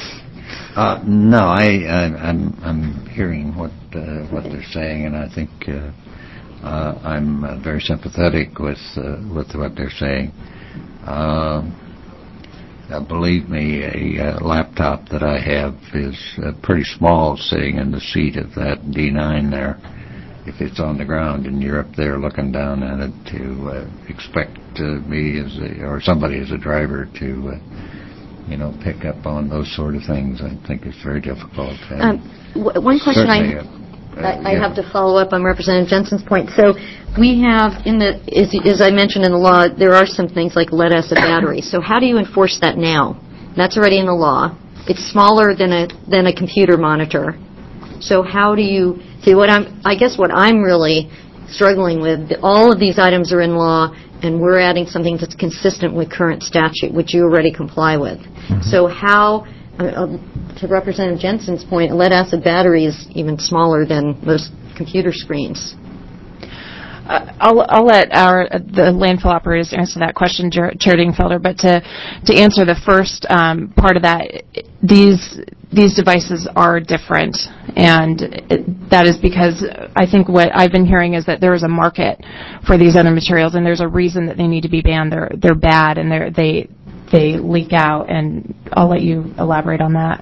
Speaker 4: No, I'm hearing what they're saying, and I think I'm very sympathetic with what they're saying. Believe me, a laptop that I have is pretty small sitting in the seat of that D9 there. If it's on the ground and you're up there looking down at it, to expect me or somebody as a driver to pick up on those sort of things, I think it's very difficult.
Speaker 1: One question I have to follow up on Representative Jensen's point. So we have, as I mentioned in the law, there are some things like lead-acid batteries. So how do you enforce that now? That's already in the law. It's smaller than a computer monitor. So how do you see I guess what I'm really struggling with, all of these items are in law, and we're adding something that's consistent with current statute, which you already comply with. Mm-hmm. So how, to Representative Jensen's point, a lead-acid battery is even smaller than most computer screens.
Speaker 7: I'll let the landfill operators answer that question, Chair Dingfelder. But to answer the first part of that, these devices are different, and that is because I think what I've been hearing is that there is a market for these other materials, and there's a reason that they need to be banned. They're bad, and they leak out, and I'll let you elaborate on that.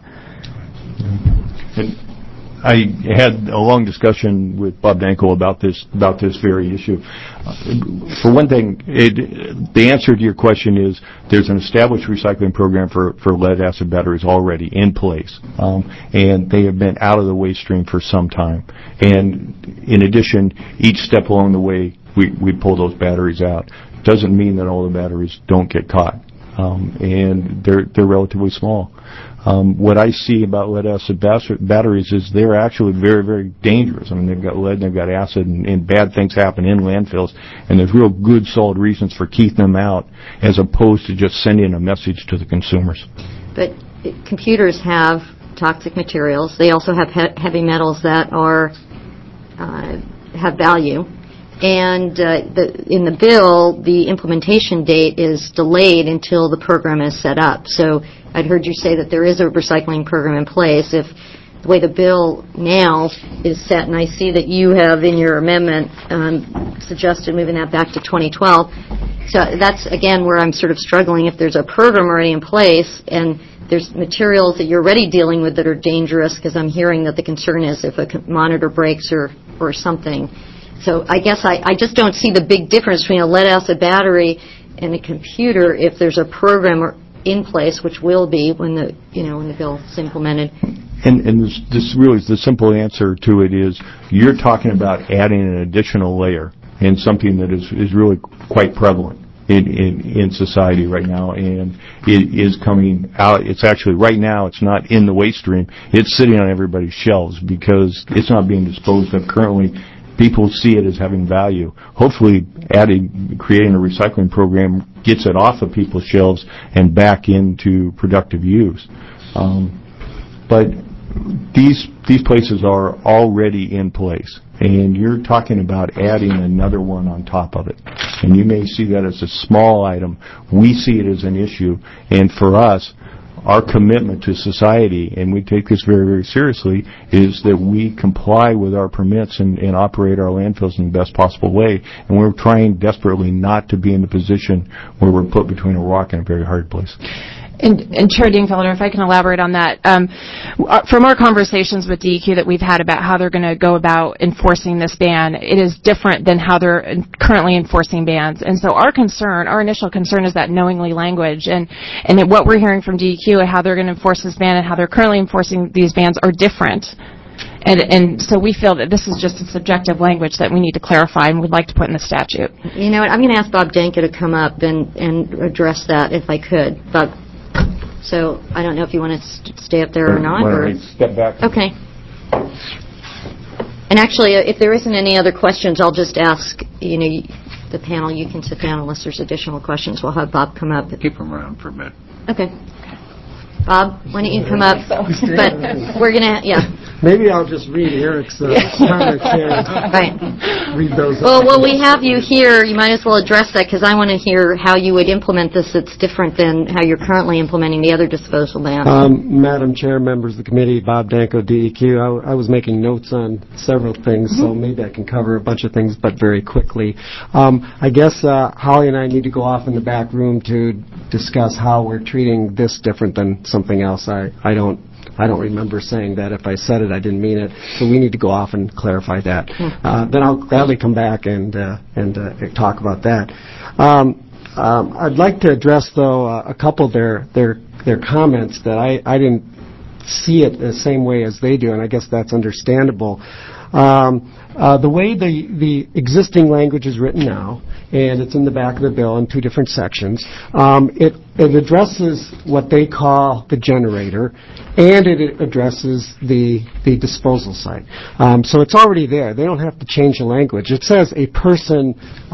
Speaker 9: And I had a long discussion with Bob Danko about this very issue. For one thing, the answer to your question is there's an established recycling program for lead-acid batteries already in place, and they have been out of the waste stream for some time. And in addition, each step along the way, we pull those batteries out. Doesn't mean that all the batteries don't get caught, and they're relatively small. What I see about lead-acid batteries is they're actually very, very dangerous. I mean, they've got lead and they've got acid, and bad things happen in landfills, and there's real good, solid reasons for keeping them out as opposed to just sending a message to the consumers.
Speaker 1: But computers have toxic materials. They also have heavy metals that have value. And in the bill, the implementation date is delayed until the program is set up. So I'd heard you say that there is a recycling program in place. If the way the bill now is set, and I see that you have in your amendment suggested moving that back to 2012. So that's, again, where I'm sort of struggling. If there's a program already in place and there's materials that you're already dealing with that are dangerous, because I'm hearing that the concern is if a monitor breaks or something. So I guess I just don't see the big difference between a lead-acid battery and a computer if there's a program in place, which will be when the bill is implemented.
Speaker 9: And this really is the simple answer to it is you're talking about adding an additional layer in something that is really quite prevalent in society right now, and it is coming out. It's actually right now it's not in the waste stream. It's sitting on everybody's shelves because it's not being disposed of currently. People see it as having value. Hopefully, creating a recycling program gets it off of people's shelves and back into productive use. But these places are already in place, and you're talking about adding another one on top of it. And you may see that as a small item. We see it as an issue, and for us, our commitment to society, and we take this very, very seriously, is that we comply with our permits and operate our landfills in the best possible way. And we're trying desperately not to be in the position where we're put between a rock and a very hard place.
Speaker 7: And Chair Dingfelder, if I can elaborate on that, from our conversations with DEQ that we've had about how they're going to go about enforcing this ban, it is different than how they're currently enforcing bans. And so our initial concern is that knowingly language, and what we're hearing from DEQ and how they're going to enforce this ban and how they're currently enforcing these bans are different. And so we feel that this is just a subjective language that we need to clarify and would like to put in the statute.
Speaker 1: You know what, I'm going to ask Bob Danko to come up and address that if I could. Bob. So I don't know if you want to stay up there or not.
Speaker 9: Or step back.
Speaker 1: Okay. And actually, if there isn't any other questions, I'll just ask, the panel, you can sit down unless there's additional questions. We'll have Bob come up.
Speaker 4: Keep him around for a minute.
Speaker 1: Okay. Bob, why don't you come up? But we're going to,
Speaker 5: Maybe I'll just read Eric's comments here.
Speaker 1: Right.
Speaker 5: Read those.
Speaker 1: Well, we have you here. You might as well address that because I want to hear how you would implement this that's different than how you're currently implementing the other disposal bans.
Speaker 5: Madam Chair, members of the committee, Bob Danko, DEQ. I was making notes on several things, so maybe I can cover a bunch of things, but very quickly. I guess Holly and I need to go off in the back room to discuss how we're treating this different than something else. I don't remember saying that. If I said it, I didn't mean it. So we need to go off and clarify that. Then I'll gladly come back and talk about that. I'd like to address, though, a couple of their comments that I didn't see it the same way as they do, and I guess that's understandable. The way the existing language is written now, and it's in the back of the bill in two different sections, it addresses what they call the generator, and it addresses the disposal site. So it's already there. They don't have to change the language. It says a person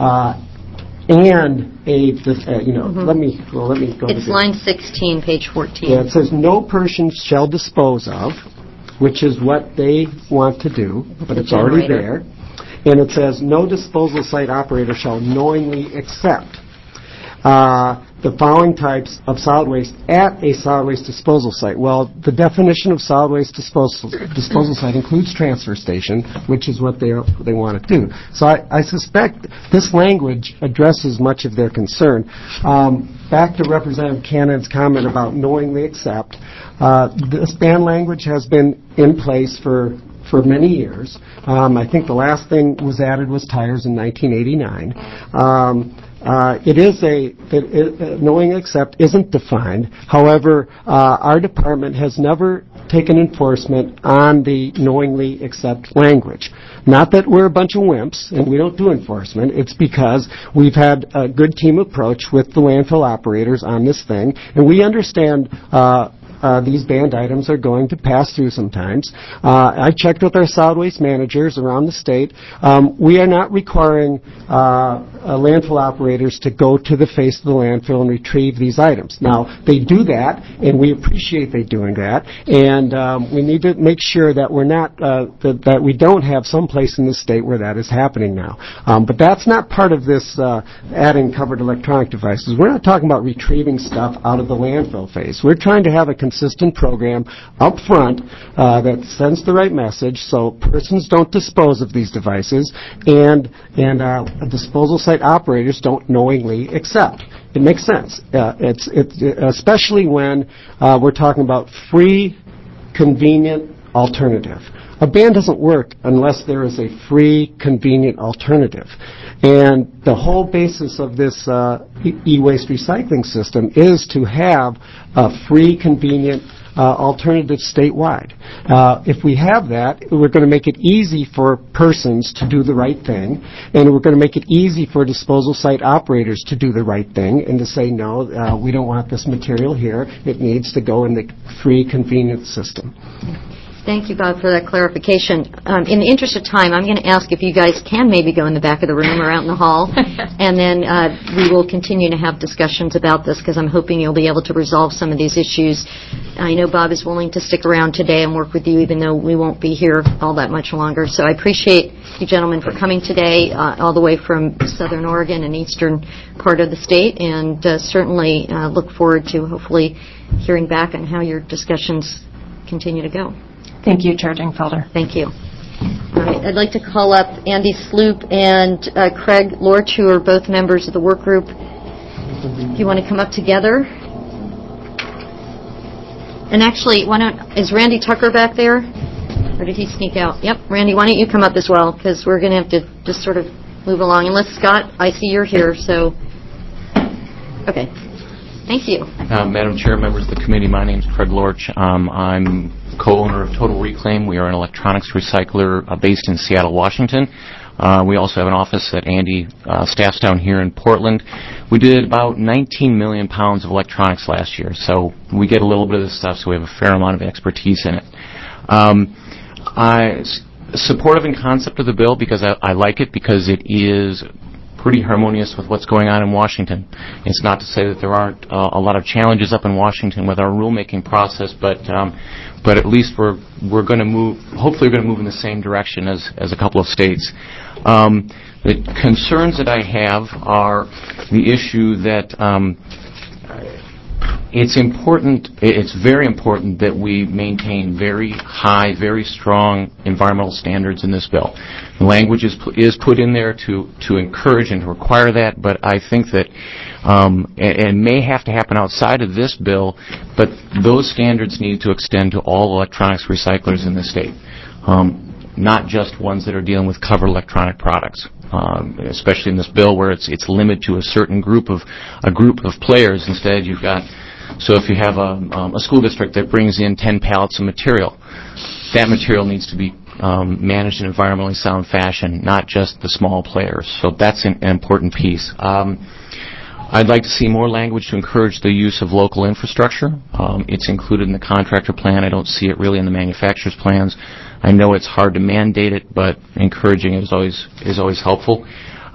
Speaker 5: and let me go.
Speaker 1: It's line 16, page 14.
Speaker 5: Yeah, it says no person shall dispose of, which is what they want to do, but it's already there. And it says no disposal site operator shall knowingly accept the following types of solid waste at a solid waste disposal site. Well, the definition of solid waste disposal site includes transfer station, which is what they want to do. So I suspect this language addresses much of their concern. Back to Representative Cannon's comment about knowingly accept. This ban language has been in place for many years. I think the last thing was added was tires in 1989. Knowing accept isn't defined. However, our department has never taken enforcement on the knowingly accept language. Not that we're a bunch of wimps and we don't do enforcement. It's because we've had a good team approach with the landfill operators on this thing, and we understand these banned items are going to pass through sometimes. I checked with our solid waste managers around the state. We are not requiring landfill operators to go to the face of the landfill and retrieve these items. Now, they do that, and we appreciate they doing that, and we need to make sure that we're not that we don't have some place in the state where that is happening now. But that's not part of this adding covered electronic devices. We're not talking about retrieving stuff out of the landfill phase. We're trying to have a consistent program up front that sends the right message so persons don't dispose of these devices and disposal site operators don't knowingly accept. It makes sense. It's especially when we're talking about free, convenient alternative. A ban doesn't work unless there is a free, convenient alternative. And the whole basis of this e-waste recycling system is to have a free, convenient alternative statewide. If we have that, we're going to make it easy for persons to do the right thing, and we're going to make it easy for disposal site operators to do the right thing and to say, no, we don't want this material here. It needs to go in the free, convenient system.
Speaker 1: Thank you, Bob, for that clarification. In the interest of time, I'm going to ask if you guys can maybe go in the back of the room or out in the hall, and then we will continue to have discussions about this because I'm hoping you'll be able to resolve some of these issues. I know Bob is willing to stick around today and work with you even though we won't be here all that much longer. So I appreciate you gentlemen for coming today all the way from southern Oregon and eastern part of the state, and certainly look forward to hopefully hearing back on how your discussions continue to go.
Speaker 7: Thank you, Chair Dingfelder.
Speaker 1: Thank you. All right, I'd like to call up Andy Sloop and Craig Lorch, who are both members of the work group. If you want to come up together. And actually, is Randy Tucker back there? Or did he sneak out? Yep, Randy, why don't you come up as well, because we're going to have to just sort of move along. Unless, Scott, I see you're here, so... Okay. Thank you.
Speaker 10: Madam Chair, members of the committee, my name is Craig Lorch. I'm co-owner of Total Reclaim. We are an electronics recycler based in Seattle, Washington. We also have an office that Andy staffs down here in Portland. We did about 19 million pounds of electronics last year, so we get a little bit of this stuff, so we have a fair amount of expertise in it. I'm supportive in concept of the bill because I like it because it is pretty harmonious with what's going on in Washington. It's not to say that there aren't a lot of challenges up in Washington with our rulemaking process, but at least we're going to move. Hopefully, we're going to move in the same direction as a couple of states. The concerns that I have are the issue that it's very important that we maintain very high, very strong environmental standards in this bill. The language is put in there to encourage and to require that, but I think that it may have to happen outside of this bill, but those standards need to extend to all electronics recyclers in the state, not just ones that are dealing with covered electronic products. Especially in this bill where it's limited to a certain group of players. Instead, you've got, so if you have a school district that brings in 10 pallets of material, that material needs to be managed in an environmentally sound fashion, not just the small players. So that's an important piece. I'd like to see more language to encourage the use of local infrastructure. It's included in the contractor plan. I don't see it really in the manufacturer's plans. I know it's hard to mandate it, but encouraging is always helpful.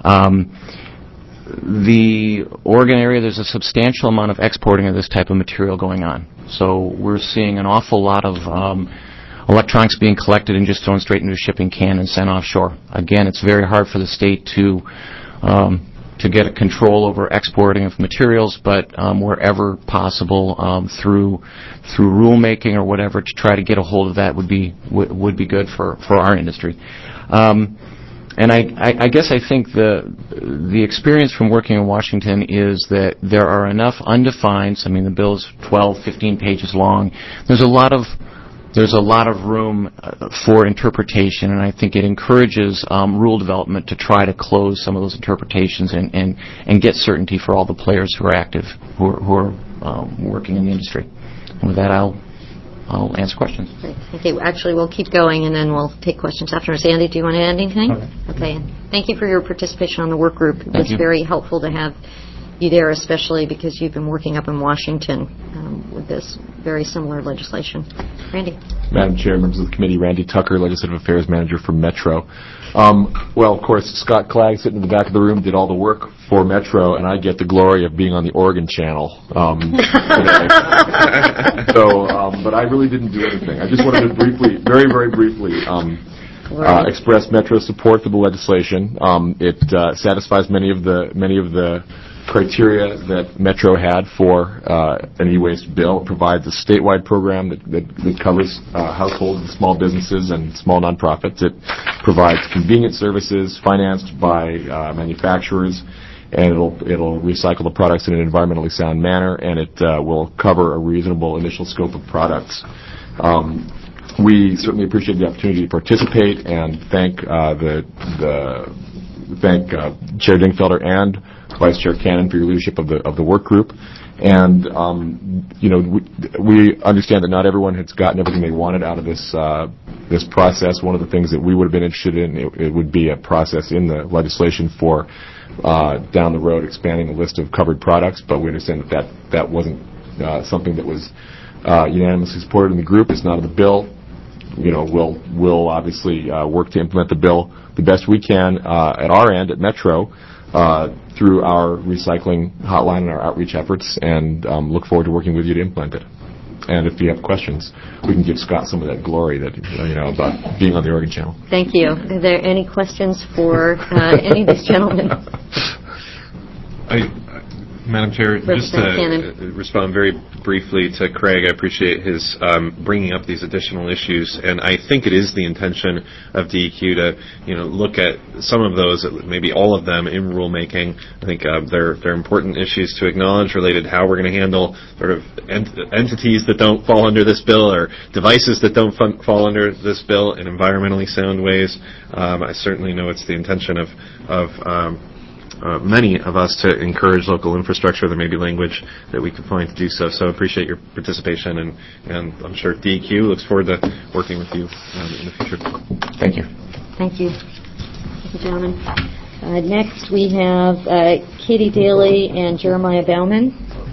Speaker 10: The Oregon area, there's a substantial amount of exporting of this type of material going on. So we're seeing an awful lot of electronics being collected and just thrown straight into a shipping can and sent offshore. Again, it's very hard for the state to get a control over exporting of materials, but wherever possible, through rulemaking or whatever, to try to get a hold of that would be good for our industry. And I guess I think the experience from working in Washington is that there are enough undefined. I mean, the bill is 12, 15 pages long. There's a lot of room for interpretation, and I think it encourages rule development to try to close some of those interpretations and get certainty for all the players who are active, who are working in the industry. And with that, I'll answer questions.
Speaker 1: Great. Okay. Actually, we'll keep going, and then we'll take questions afterwards. Andy, do you want to add anything? Okay. And thank you for your participation on the work group. It's very helpful to have you there, especially because you've been working up in Washington with this very similar legislation. Randy.
Speaker 11: Madam Chair, members of the committee, Randy Tucker, Legislative Affairs Manager for Metro. Well, of course, Scott Clegg, sitting in the back of the room, did all the work for Metro, and I get the glory of being on the Oregon Channel today. But I really didn't do anything. I just wanted to briefly, very, very briefly, express Metro's support for the legislation. It satisfies many of the criteria that Metro had for an e-waste bill. It provides a statewide program that covers households and small businesses and small nonprofits. It provides convenient services financed by manufacturers, and it'll recycle the products in an environmentally sound manner, and it will cover a reasonable initial scope of products. We certainly appreciate the opportunity to participate and thank Chair Dingfelder and Vice Chair Cannon for your leadership of the work group. And we understand that not everyone has gotten everything they wanted out of this process. One of the things that we would have been interested in, it would be a process in the legislation for down the road expanding the list of covered products. But we understand that wasn't something that was unanimously supported in the group. It's not in the bill. We'll obviously work to implement the bill the best we can at our end at Metro through our recycling hotline and our outreach efforts, and look forward to working with you to implement it. And if you have questions, we can give Scott some of that glory that about being on the Oregon Channel.
Speaker 1: Thank you. Are there any questions for any of these gentlemen?
Speaker 2: Madam Chair, just to respond very briefly to Craig, I appreciate his bringing up these additional issues, and I think it is the intention of DEQ to look at some of those, maybe all of them, in rulemaking. I think they're important issues to acknowledge related to how we're going to handle sort of entities that don't fall under this bill or devices that don't fall under this bill in environmentally sound ways. I certainly know it's the intention of many of us to encourage local infrastructure. There may be language that we could find to do so. So I appreciate your participation, and I'm sure DEQ looks forward to working with you in the future.
Speaker 10: Thank you.
Speaker 1: Thank you. Thank you, gentlemen. Next, we have Katie Daly and Jeremiah Bauman.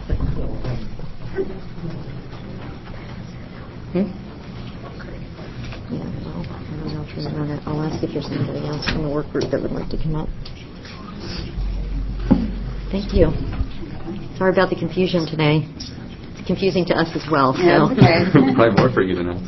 Speaker 1: Yeah, well, I don't know if you want to. I'll ask if there's anybody else from the work group that would like to come up. Thank you. Sorry about the confusion today. It's confusing to us as well. So.
Speaker 12: Yeah, okay.
Speaker 11: Probably more for you than us.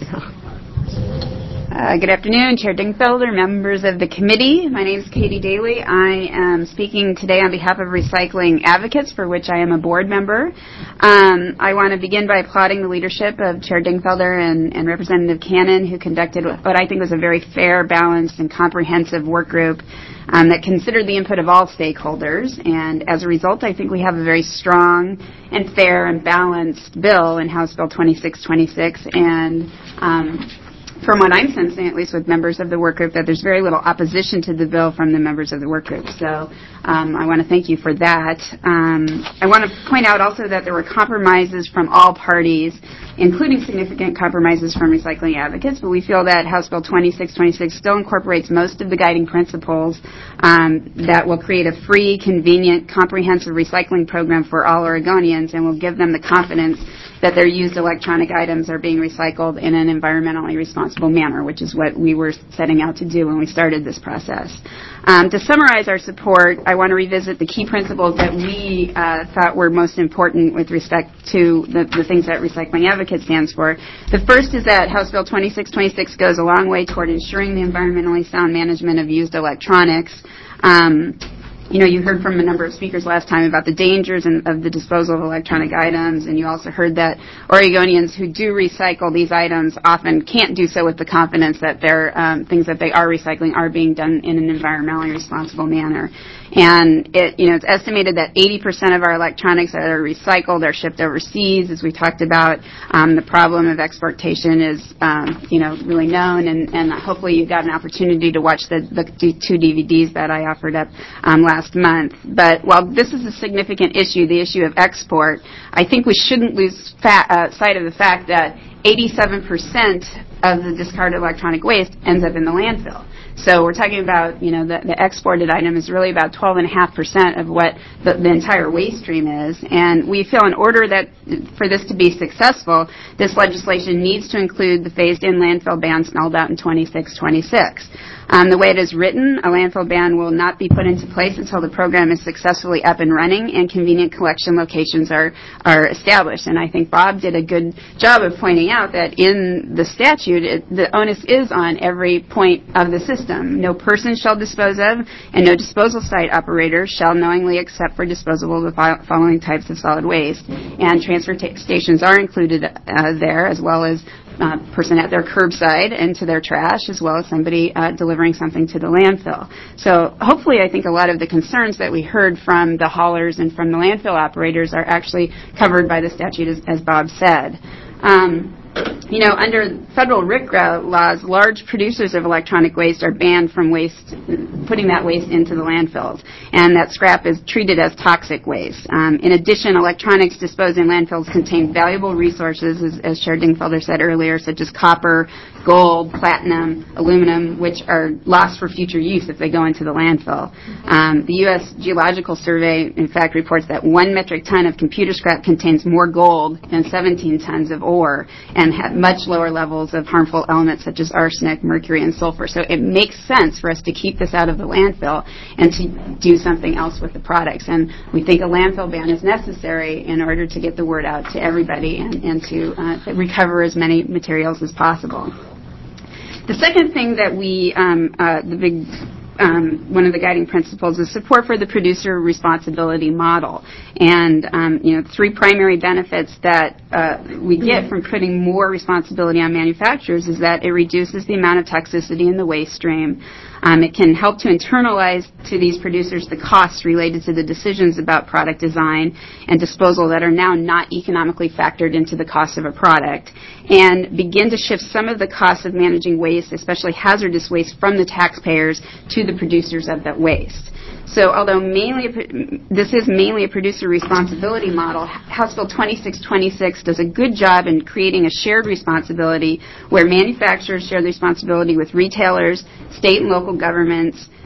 Speaker 12: Good afternoon, Chair Dingfelder, members of the committee. My name is Katie Daly. I am speaking today on behalf of Recycling Advocates, for which I am a board member. I want to begin by applauding the leadership of Chair Dingfelder and Representative Cannon, who conducted what I think was a very fair, balanced, and comprehensive work group that considered the input of all stakeholders. And as a result, I think we have a very strong and fair and balanced bill in House Bill 2626. And from what I'm sensing, at least with members of the work group, that there's very little opposition to the bill from the members of the work group. So I want to thank you for that. I want to point out also that there were compromises from all parties, including significant compromises from Recycling Advocates, but we feel that House Bill 2626 still incorporates most of the guiding principles that will create a free, convenient, comprehensive recycling program for all Oregonians and will give them the confidence that their used electronic items are being recycled in an environmentally responsible manner, which is what we were setting out to do when we started this process. To summarize our support, I want to revisit the key principles that we thought were most important with respect to the things that Recycling Advocate stands for. The first is that House Bill 2626 goes a long way toward ensuring the environmentally sound management of used electronics. You heard from a number of speakers last time about the dangers of the disposal of electronic items, and you also heard that Oregonians who do recycle these items often can't do so with the confidence that their things that they are recycling are being done in an environmentally responsible manner. And it's estimated that 80% of our electronics that are recycled are shipped overseas, as we talked about. The problem of exportation is, really known, and hopefully you got an opportunity to watch the 2 DVDs that I offered up last month. But while this is a significant issue, the issue of export, I think we shouldn't lose sight of the fact that 87% of the discarded electronic waste ends up in the landfill. So we're talking about, the exported item is really about 12.5% of what the entire waste stream is. And we feel in order that for this to be successful, this legislation needs to include the phased-in landfill ban spelled out in 2626. The way it is written, a landfill ban will not be put into place until the program is successfully up and running and convenient collection locations are established. And I think Bob did a good job of pointing out that in the statute, the onus is on every point of the system. No person shall dispose of, and no disposal site operator shall knowingly accept for disposal of the following types of solid waste. And transfer stations are included there, as well as person at their curbside and to their trash, as well as somebody delivering something to the landfill. So hopefully I think a lot of the concerns that we heard from the haulers and from the landfill operators are actually covered by the statute, as Bob said. Under federal RCRA laws, large producers of electronic waste are banned from putting that waste into the landfills, and that scrap is treated as toxic waste. In addition, electronics disposed in landfills contain valuable resources, as Chair Dingfelder said earlier, such as copper, gold, platinum, aluminum, which are lost for future use if they go into the landfill. The U.S. Geological Survey, in fact, reports that 1 metric ton of computer scrap contains more gold than 17 tons of ore, and have much lower levels of harmful elements such as arsenic, mercury, and sulfur. So it makes sense for us to keep this out of the landfill and to do something else with the products. And we think a landfill ban is necessary in order to get the word out to everybody and to recover as many materials as possible. The second thing that one of the guiding principles is support for the producer responsibility model. And, 3 primary benefits that we get from putting more responsibility on manufacturers is that it reduces the amount of toxicity in the waste stream. It can help to internalize to these producers the costs related to the decisions about product design and disposal that are now not economically factored into the cost of a product, and begin to shift some of the costs of managing waste, especially hazardous waste, from the taxpayers to the producers of that waste. So although this is mainly a producer responsibility model, House Bill 2626 does a good job in creating a shared responsibility where manufacturers share the responsibility with retailers, state and local governments,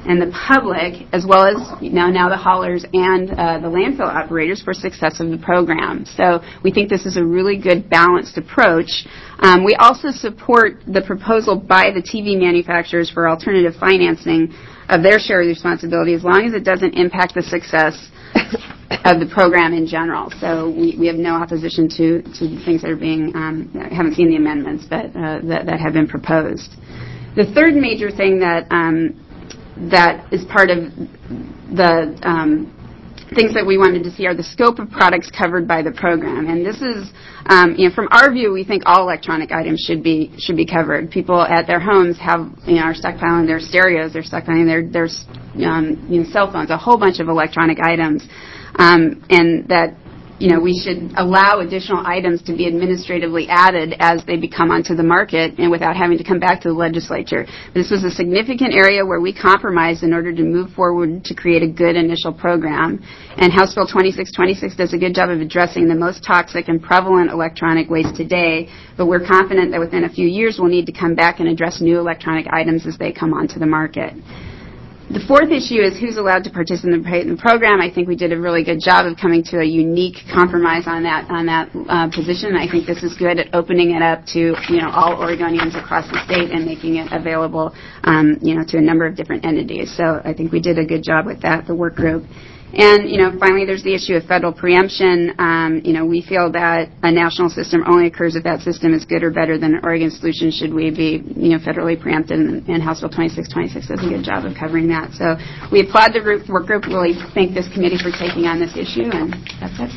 Speaker 12: and the public, as well as now the haulers and the landfill operators, for success of the program. So we think this is a really good balanced approach. We also support the proposal by the TV manufacturers for alternative financing of their share of the responsibility, as long as it doesn't impact the success of the program in general. So we have no opposition to things that are being, I haven't seen the amendments, but that have been proposed. The third major thing that is part of the things that we wanted to see are the scope of products covered by the program. And this is, from our view, we think all electronic items should be covered. People at their homes have, are stockpiling their stereos, they're stockpiling their cell phones, a whole bunch of electronic items, and that we should allow additional items to be administratively added as they become onto the market and without having to come back to the legislature. This was a significant area where we compromised in order to move forward to create a good initial program. And House Bill 2626 does a good job of addressing the most toxic and prevalent electronic waste today, but we're confident that within a few years we'll need to come back and address new electronic items as they come onto the market. The fourth issue is who's allowed to participate in the program. I think we did a really good job of coming to a unique compromise on that position. I think this is good at opening it up to all Oregonians across the state and making it available to a number of different entities. So I think we did a good job with that, the work group. And, finally, there's the issue of federal preemption. We feel that a national system only occurs if that system is good or better than an Oregon solution should we be, federally preempted, and House Bill 2626 does a good job of covering that. So we applaud the work group, really thank this committee for taking on this issue, and that's it.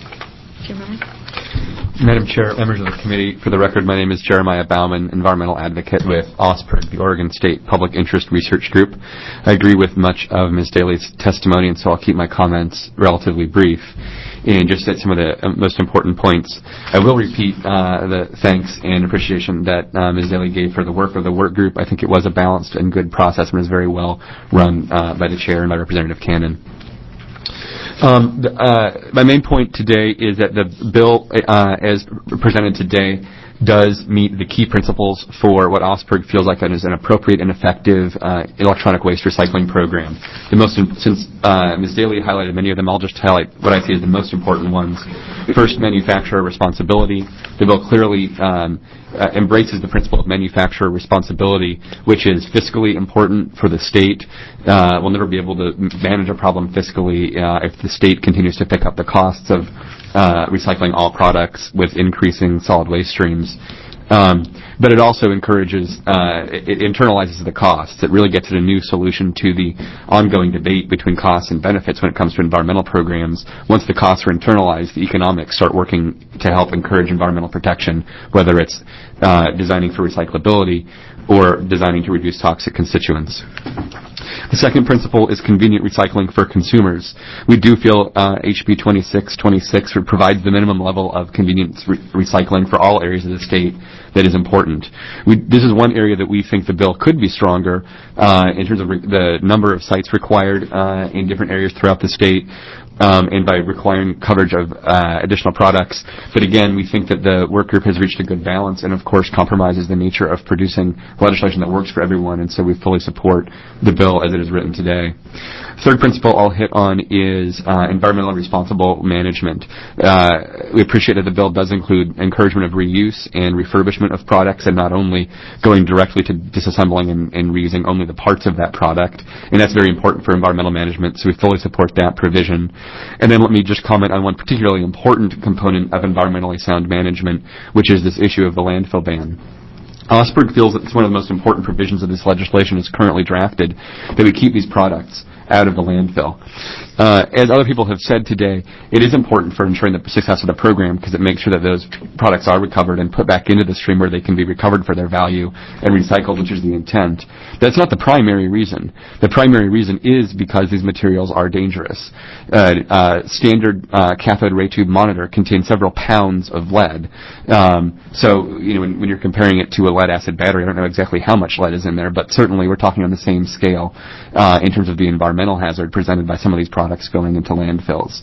Speaker 13: Madam Chair, members of the committee, for the record, my name is Jeremiah Bauman, environmental advocate with OSPRG, the Oregon State Public Interest Research Group. I agree with much of Ms. Daly's testimony, and so I'll keep my comments relatively brief and just at some of the most important points. I will repeat the thanks and appreciation that Ms. Daly gave for the work of the work group. I think it was a balanced and good process and was very well run by the chair and by Representative Cannon. My main point today is that the bill, as presented today, does meet the key principles for what OSPRG feels like is an appropriate and effective electronic waste recycling program. Since Ms. Daly highlighted many of them, I'll just highlight what I see as the most important ones. First, manufacturer responsibility. The bill clearly embraces the principle of manufacturer responsibility, which is fiscally important for the state. We'll never be able to manage a problem fiscally if the state continues to pick up the costs of recycling all products with increasing solid waste streams. But it also encourages, it internalizes the costs. It really gets at a new solution to the ongoing debate between costs and benefits when it comes to environmental programs. Once the costs are internalized, the economics start working to help encourage environmental protection, whether it's designing for recyclability or designing to reduce toxic constituents. The second principle is convenient recycling for consumers. We do feel HB 2626 provides the minimum level of convenience recycling for all areas of the state that is important. This is one area that we think the bill could be stronger in terms of the number of sites required in different areas throughout the state. And by requiring coverage of additional products. But again, we think that the work group has reached a good balance and, of course, compromises the nature of producing legislation that works for everyone, and so we fully support the bill as it is written today. Third principle I'll hit on is environmentally responsible management. We appreciate that the bill does include encouragement of reuse and refurbishment of products and not only going directly to disassembling and reusing only the parts of that product. And that's very important for environmental management, so we fully support that provision. And then let me just comment on one particularly important component of environmentally sound management, which is this issue of the landfill ban. OSPRG feels that it's one of the most important provisions of this legislation as currently drafted, that we keep these products out of the landfill. As other people have said today, it is important for ensuring the success of the program because it makes sure that those products are recovered and put back into the stream where they can be recovered for their value and recycled, which is the intent. That's not the primary reason. The primary reason is because these materials are dangerous. Standard cathode ray tube monitor contains several pounds of lead. So, when you're comparing it to a lead acid battery, I don't know exactly how much lead is in there, but certainly we're talking on the same scale in terms of the environmental hazard presented by some of these products going into landfills.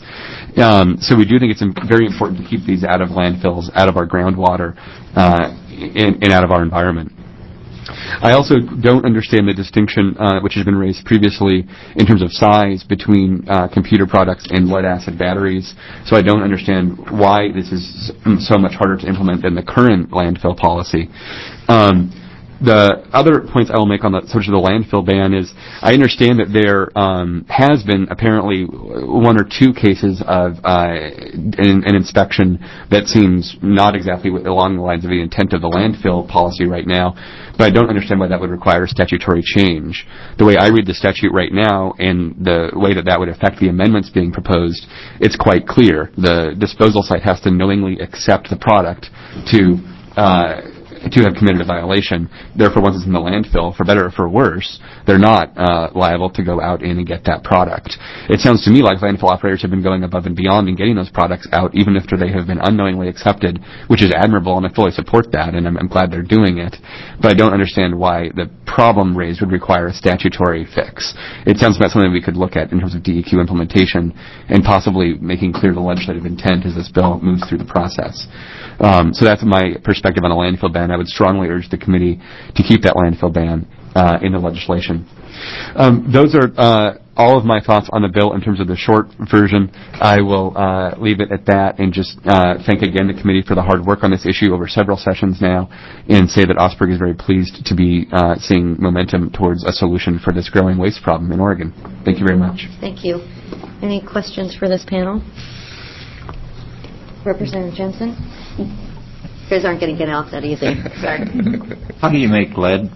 Speaker 13: So we do think it's very important to keep these out of landfills, out of our groundwater, and out of our environment. I also don't understand the distinction, which has been raised previously, in terms of size between computer products and lead-acid batteries. So I don't understand why this is so much harder to implement than the current landfill policy. The other points I will make on the subject of the landfill ban is I understand that there has been apparently one or two cases of an inspection that seems not exactly along the lines of the intent of the landfill policy right now, but I don't understand why that would require statutory change. The way I read the statute right now and the way that would affect the amendments being proposed, it's quite clear. The disposal site has to knowingly accept the product to have committed a violation. Therefore, once it's in the landfill, for better or for worse, they're not liable to go out in and get that product. It sounds to me like landfill operators have been going above and beyond in getting those products out, even after they have been unknowingly accepted, which is admirable, and I fully support that, and I'm glad they're doing it. But I don't understand why the problem raised would require a statutory fix. It sounds like something we could look at in terms of DEQ implementation and possibly making clear the legislative intent as this bill moves through the process. So that's my perspective on a landfill ban. I would strongly urge the committee to keep that landfill ban in the legislation. Those are all of my thoughts on the bill in terms of the short version. I will leave it at that and just thank again the committee for the hard work on this issue over several sessions now, and say that Ospurg is very pleased to be seeing momentum towards a solution for this growing waste problem in Oregon. Thank you very much.
Speaker 1: Thank you. Any questions for this panel? Representative Jensen? You guys aren't going to get out that easy.
Speaker 4: How do you make lead?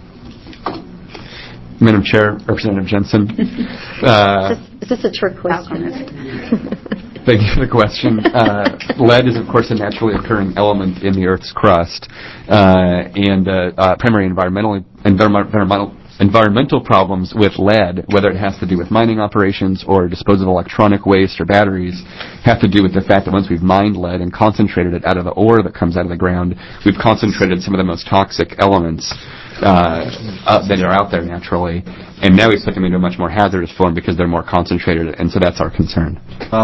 Speaker 13: Madam Chair, Representative Jensen.
Speaker 1: Is this a trick question?
Speaker 13: Thank you for the question. Lead is, of course, a naturally occurring element in the Earth's crust, and primary environmental problems with lead, whether it has to do with mining operations or disposal of electronic waste or batteries, have to do with the fact that once we've mined lead and concentrated it out of the ore that comes out of the ground, we've concentrated some of the most toxic elements that are out there naturally, and now we've put them into a much more hazardous form because they're more concentrated, and so that's our concern.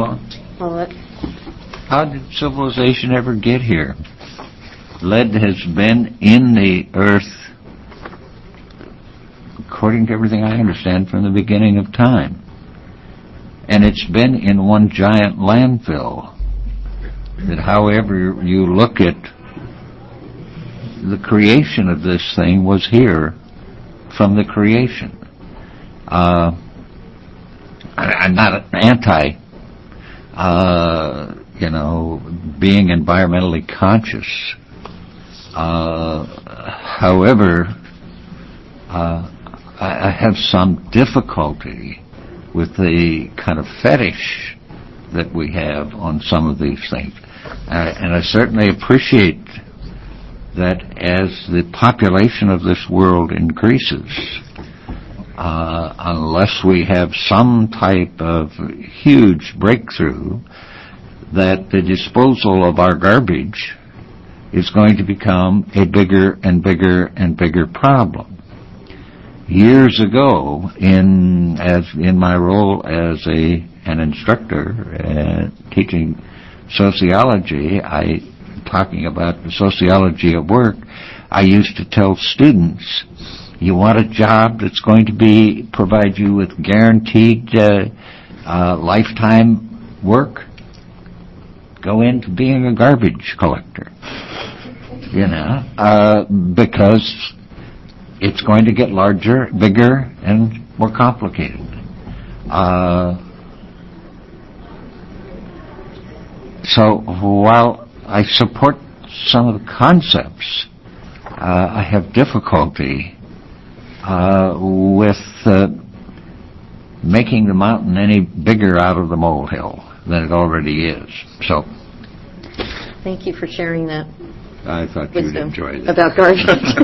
Speaker 4: How did civilization ever get here? Lead has been in the earth, according to everything I understand, from the beginning of time. And it's been in one giant landfill. That however you look at the creation of this thing was here from the creation. I'm not anti, being environmentally conscious. However, I have some difficulty with the kind of fetish that we have on some of these things. And I certainly appreciate that as the population of this world increases, unless we have some type of huge breakthrough, that the disposal of our garbage is going to become a bigger and bigger and bigger problem. Years ago, in my role as an instructor teaching sociology, talking about the sociology of work, I used to tell students, you want a job that's going to provide you with guaranteed lifetime work? Go into being a garbage collector. Because it's going to get larger, bigger, and more complicated. So while I support some of the concepts, I have difficulty with making the mountain any bigger out of the molehill than it already is. So,
Speaker 1: thank you for sharing that.
Speaker 4: I thought you'd enjoy that.
Speaker 1: About garbage.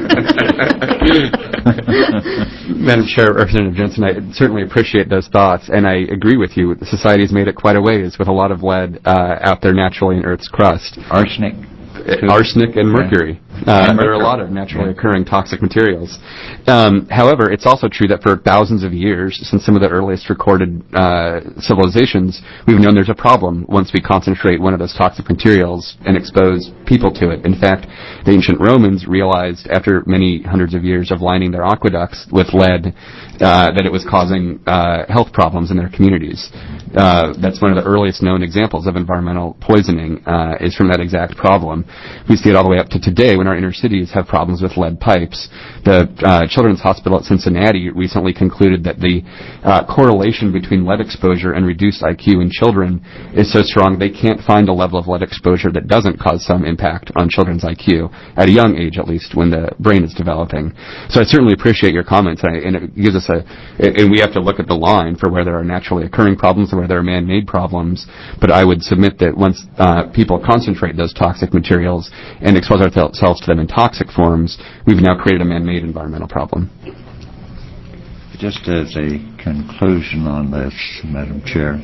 Speaker 13: Madam Chair, Representative Jensen, I certainly appreciate those thoughts, and I agree with you. Society's made it quite a ways with a lot of lead out there naturally in Earth's crust.
Speaker 4: Arsenic?
Speaker 13: arsenic and mercury. There are a lot of naturally occurring toxic materials. However, it's also true that for thousands of years, since some of the earliest recorded civilizations, we've known there's a problem once we concentrate one of those toxic materials and expose people to it. In fact, the ancient Romans realized after many hundreds of years of lining their aqueducts with lead that it was causing health problems in their communities. That's one of the earliest known examples of environmental poisoning is from that exact problem. We see it all the way up to today when our inner cities have problems with lead pipes. The Children's Hospital at Cincinnati recently concluded that the correlation between lead exposure and reduced IQ in children is so strong they can't find a level of lead exposure that doesn't cause some impact on children's IQ, at a young age at least, when the brain is developing. So I certainly appreciate your comments, and it gives us and we have to look at the line for where there are naturally occurring problems and where there are man-made problems, but I would submit that once people concentrate those toxic materials and expose ourselves to them in toxic forms, we've now created a man-made environmental problem.
Speaker 4: Just as a conclusion on this, Madam Chair,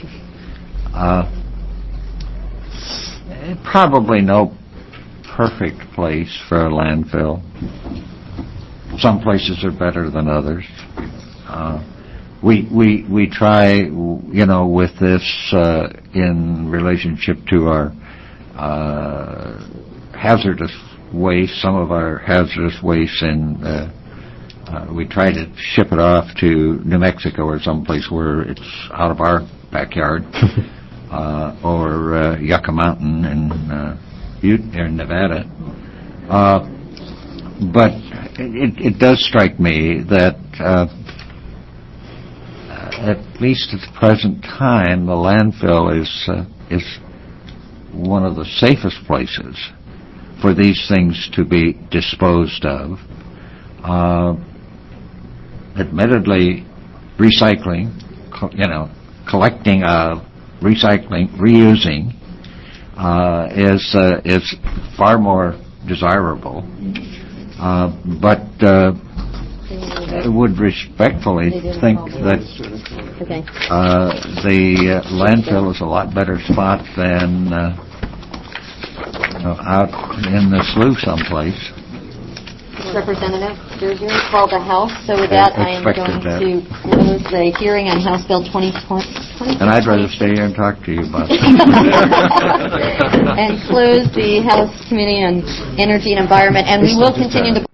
Speaker 4: probably no perfect place for a landfill. Some places are better than others. We try, with this in relationship to our hazardous waste. Some of our hazardous waste, we try to ship it off to New Mexico or someplace where it's out of our backyard, or Yucca Mountain in Nevada. But it does strike me that at least at the present time, the landfill is one of the safest places for these things to be disposed of. Admittedly, recycling, collecting, recycling, reusing is far more desirable. But I would respectfully think that the landfill is a lot better spot than out in the slough someplace.
Speaker 1: Representative, there's your call to House. So with that, I am going to close the hearing on House Bill 2020.
Speaker 4: And I'd rather stay here and talk to you about it.
Speaker 1: And close the House Committee on Energy and Environment. And we will continue the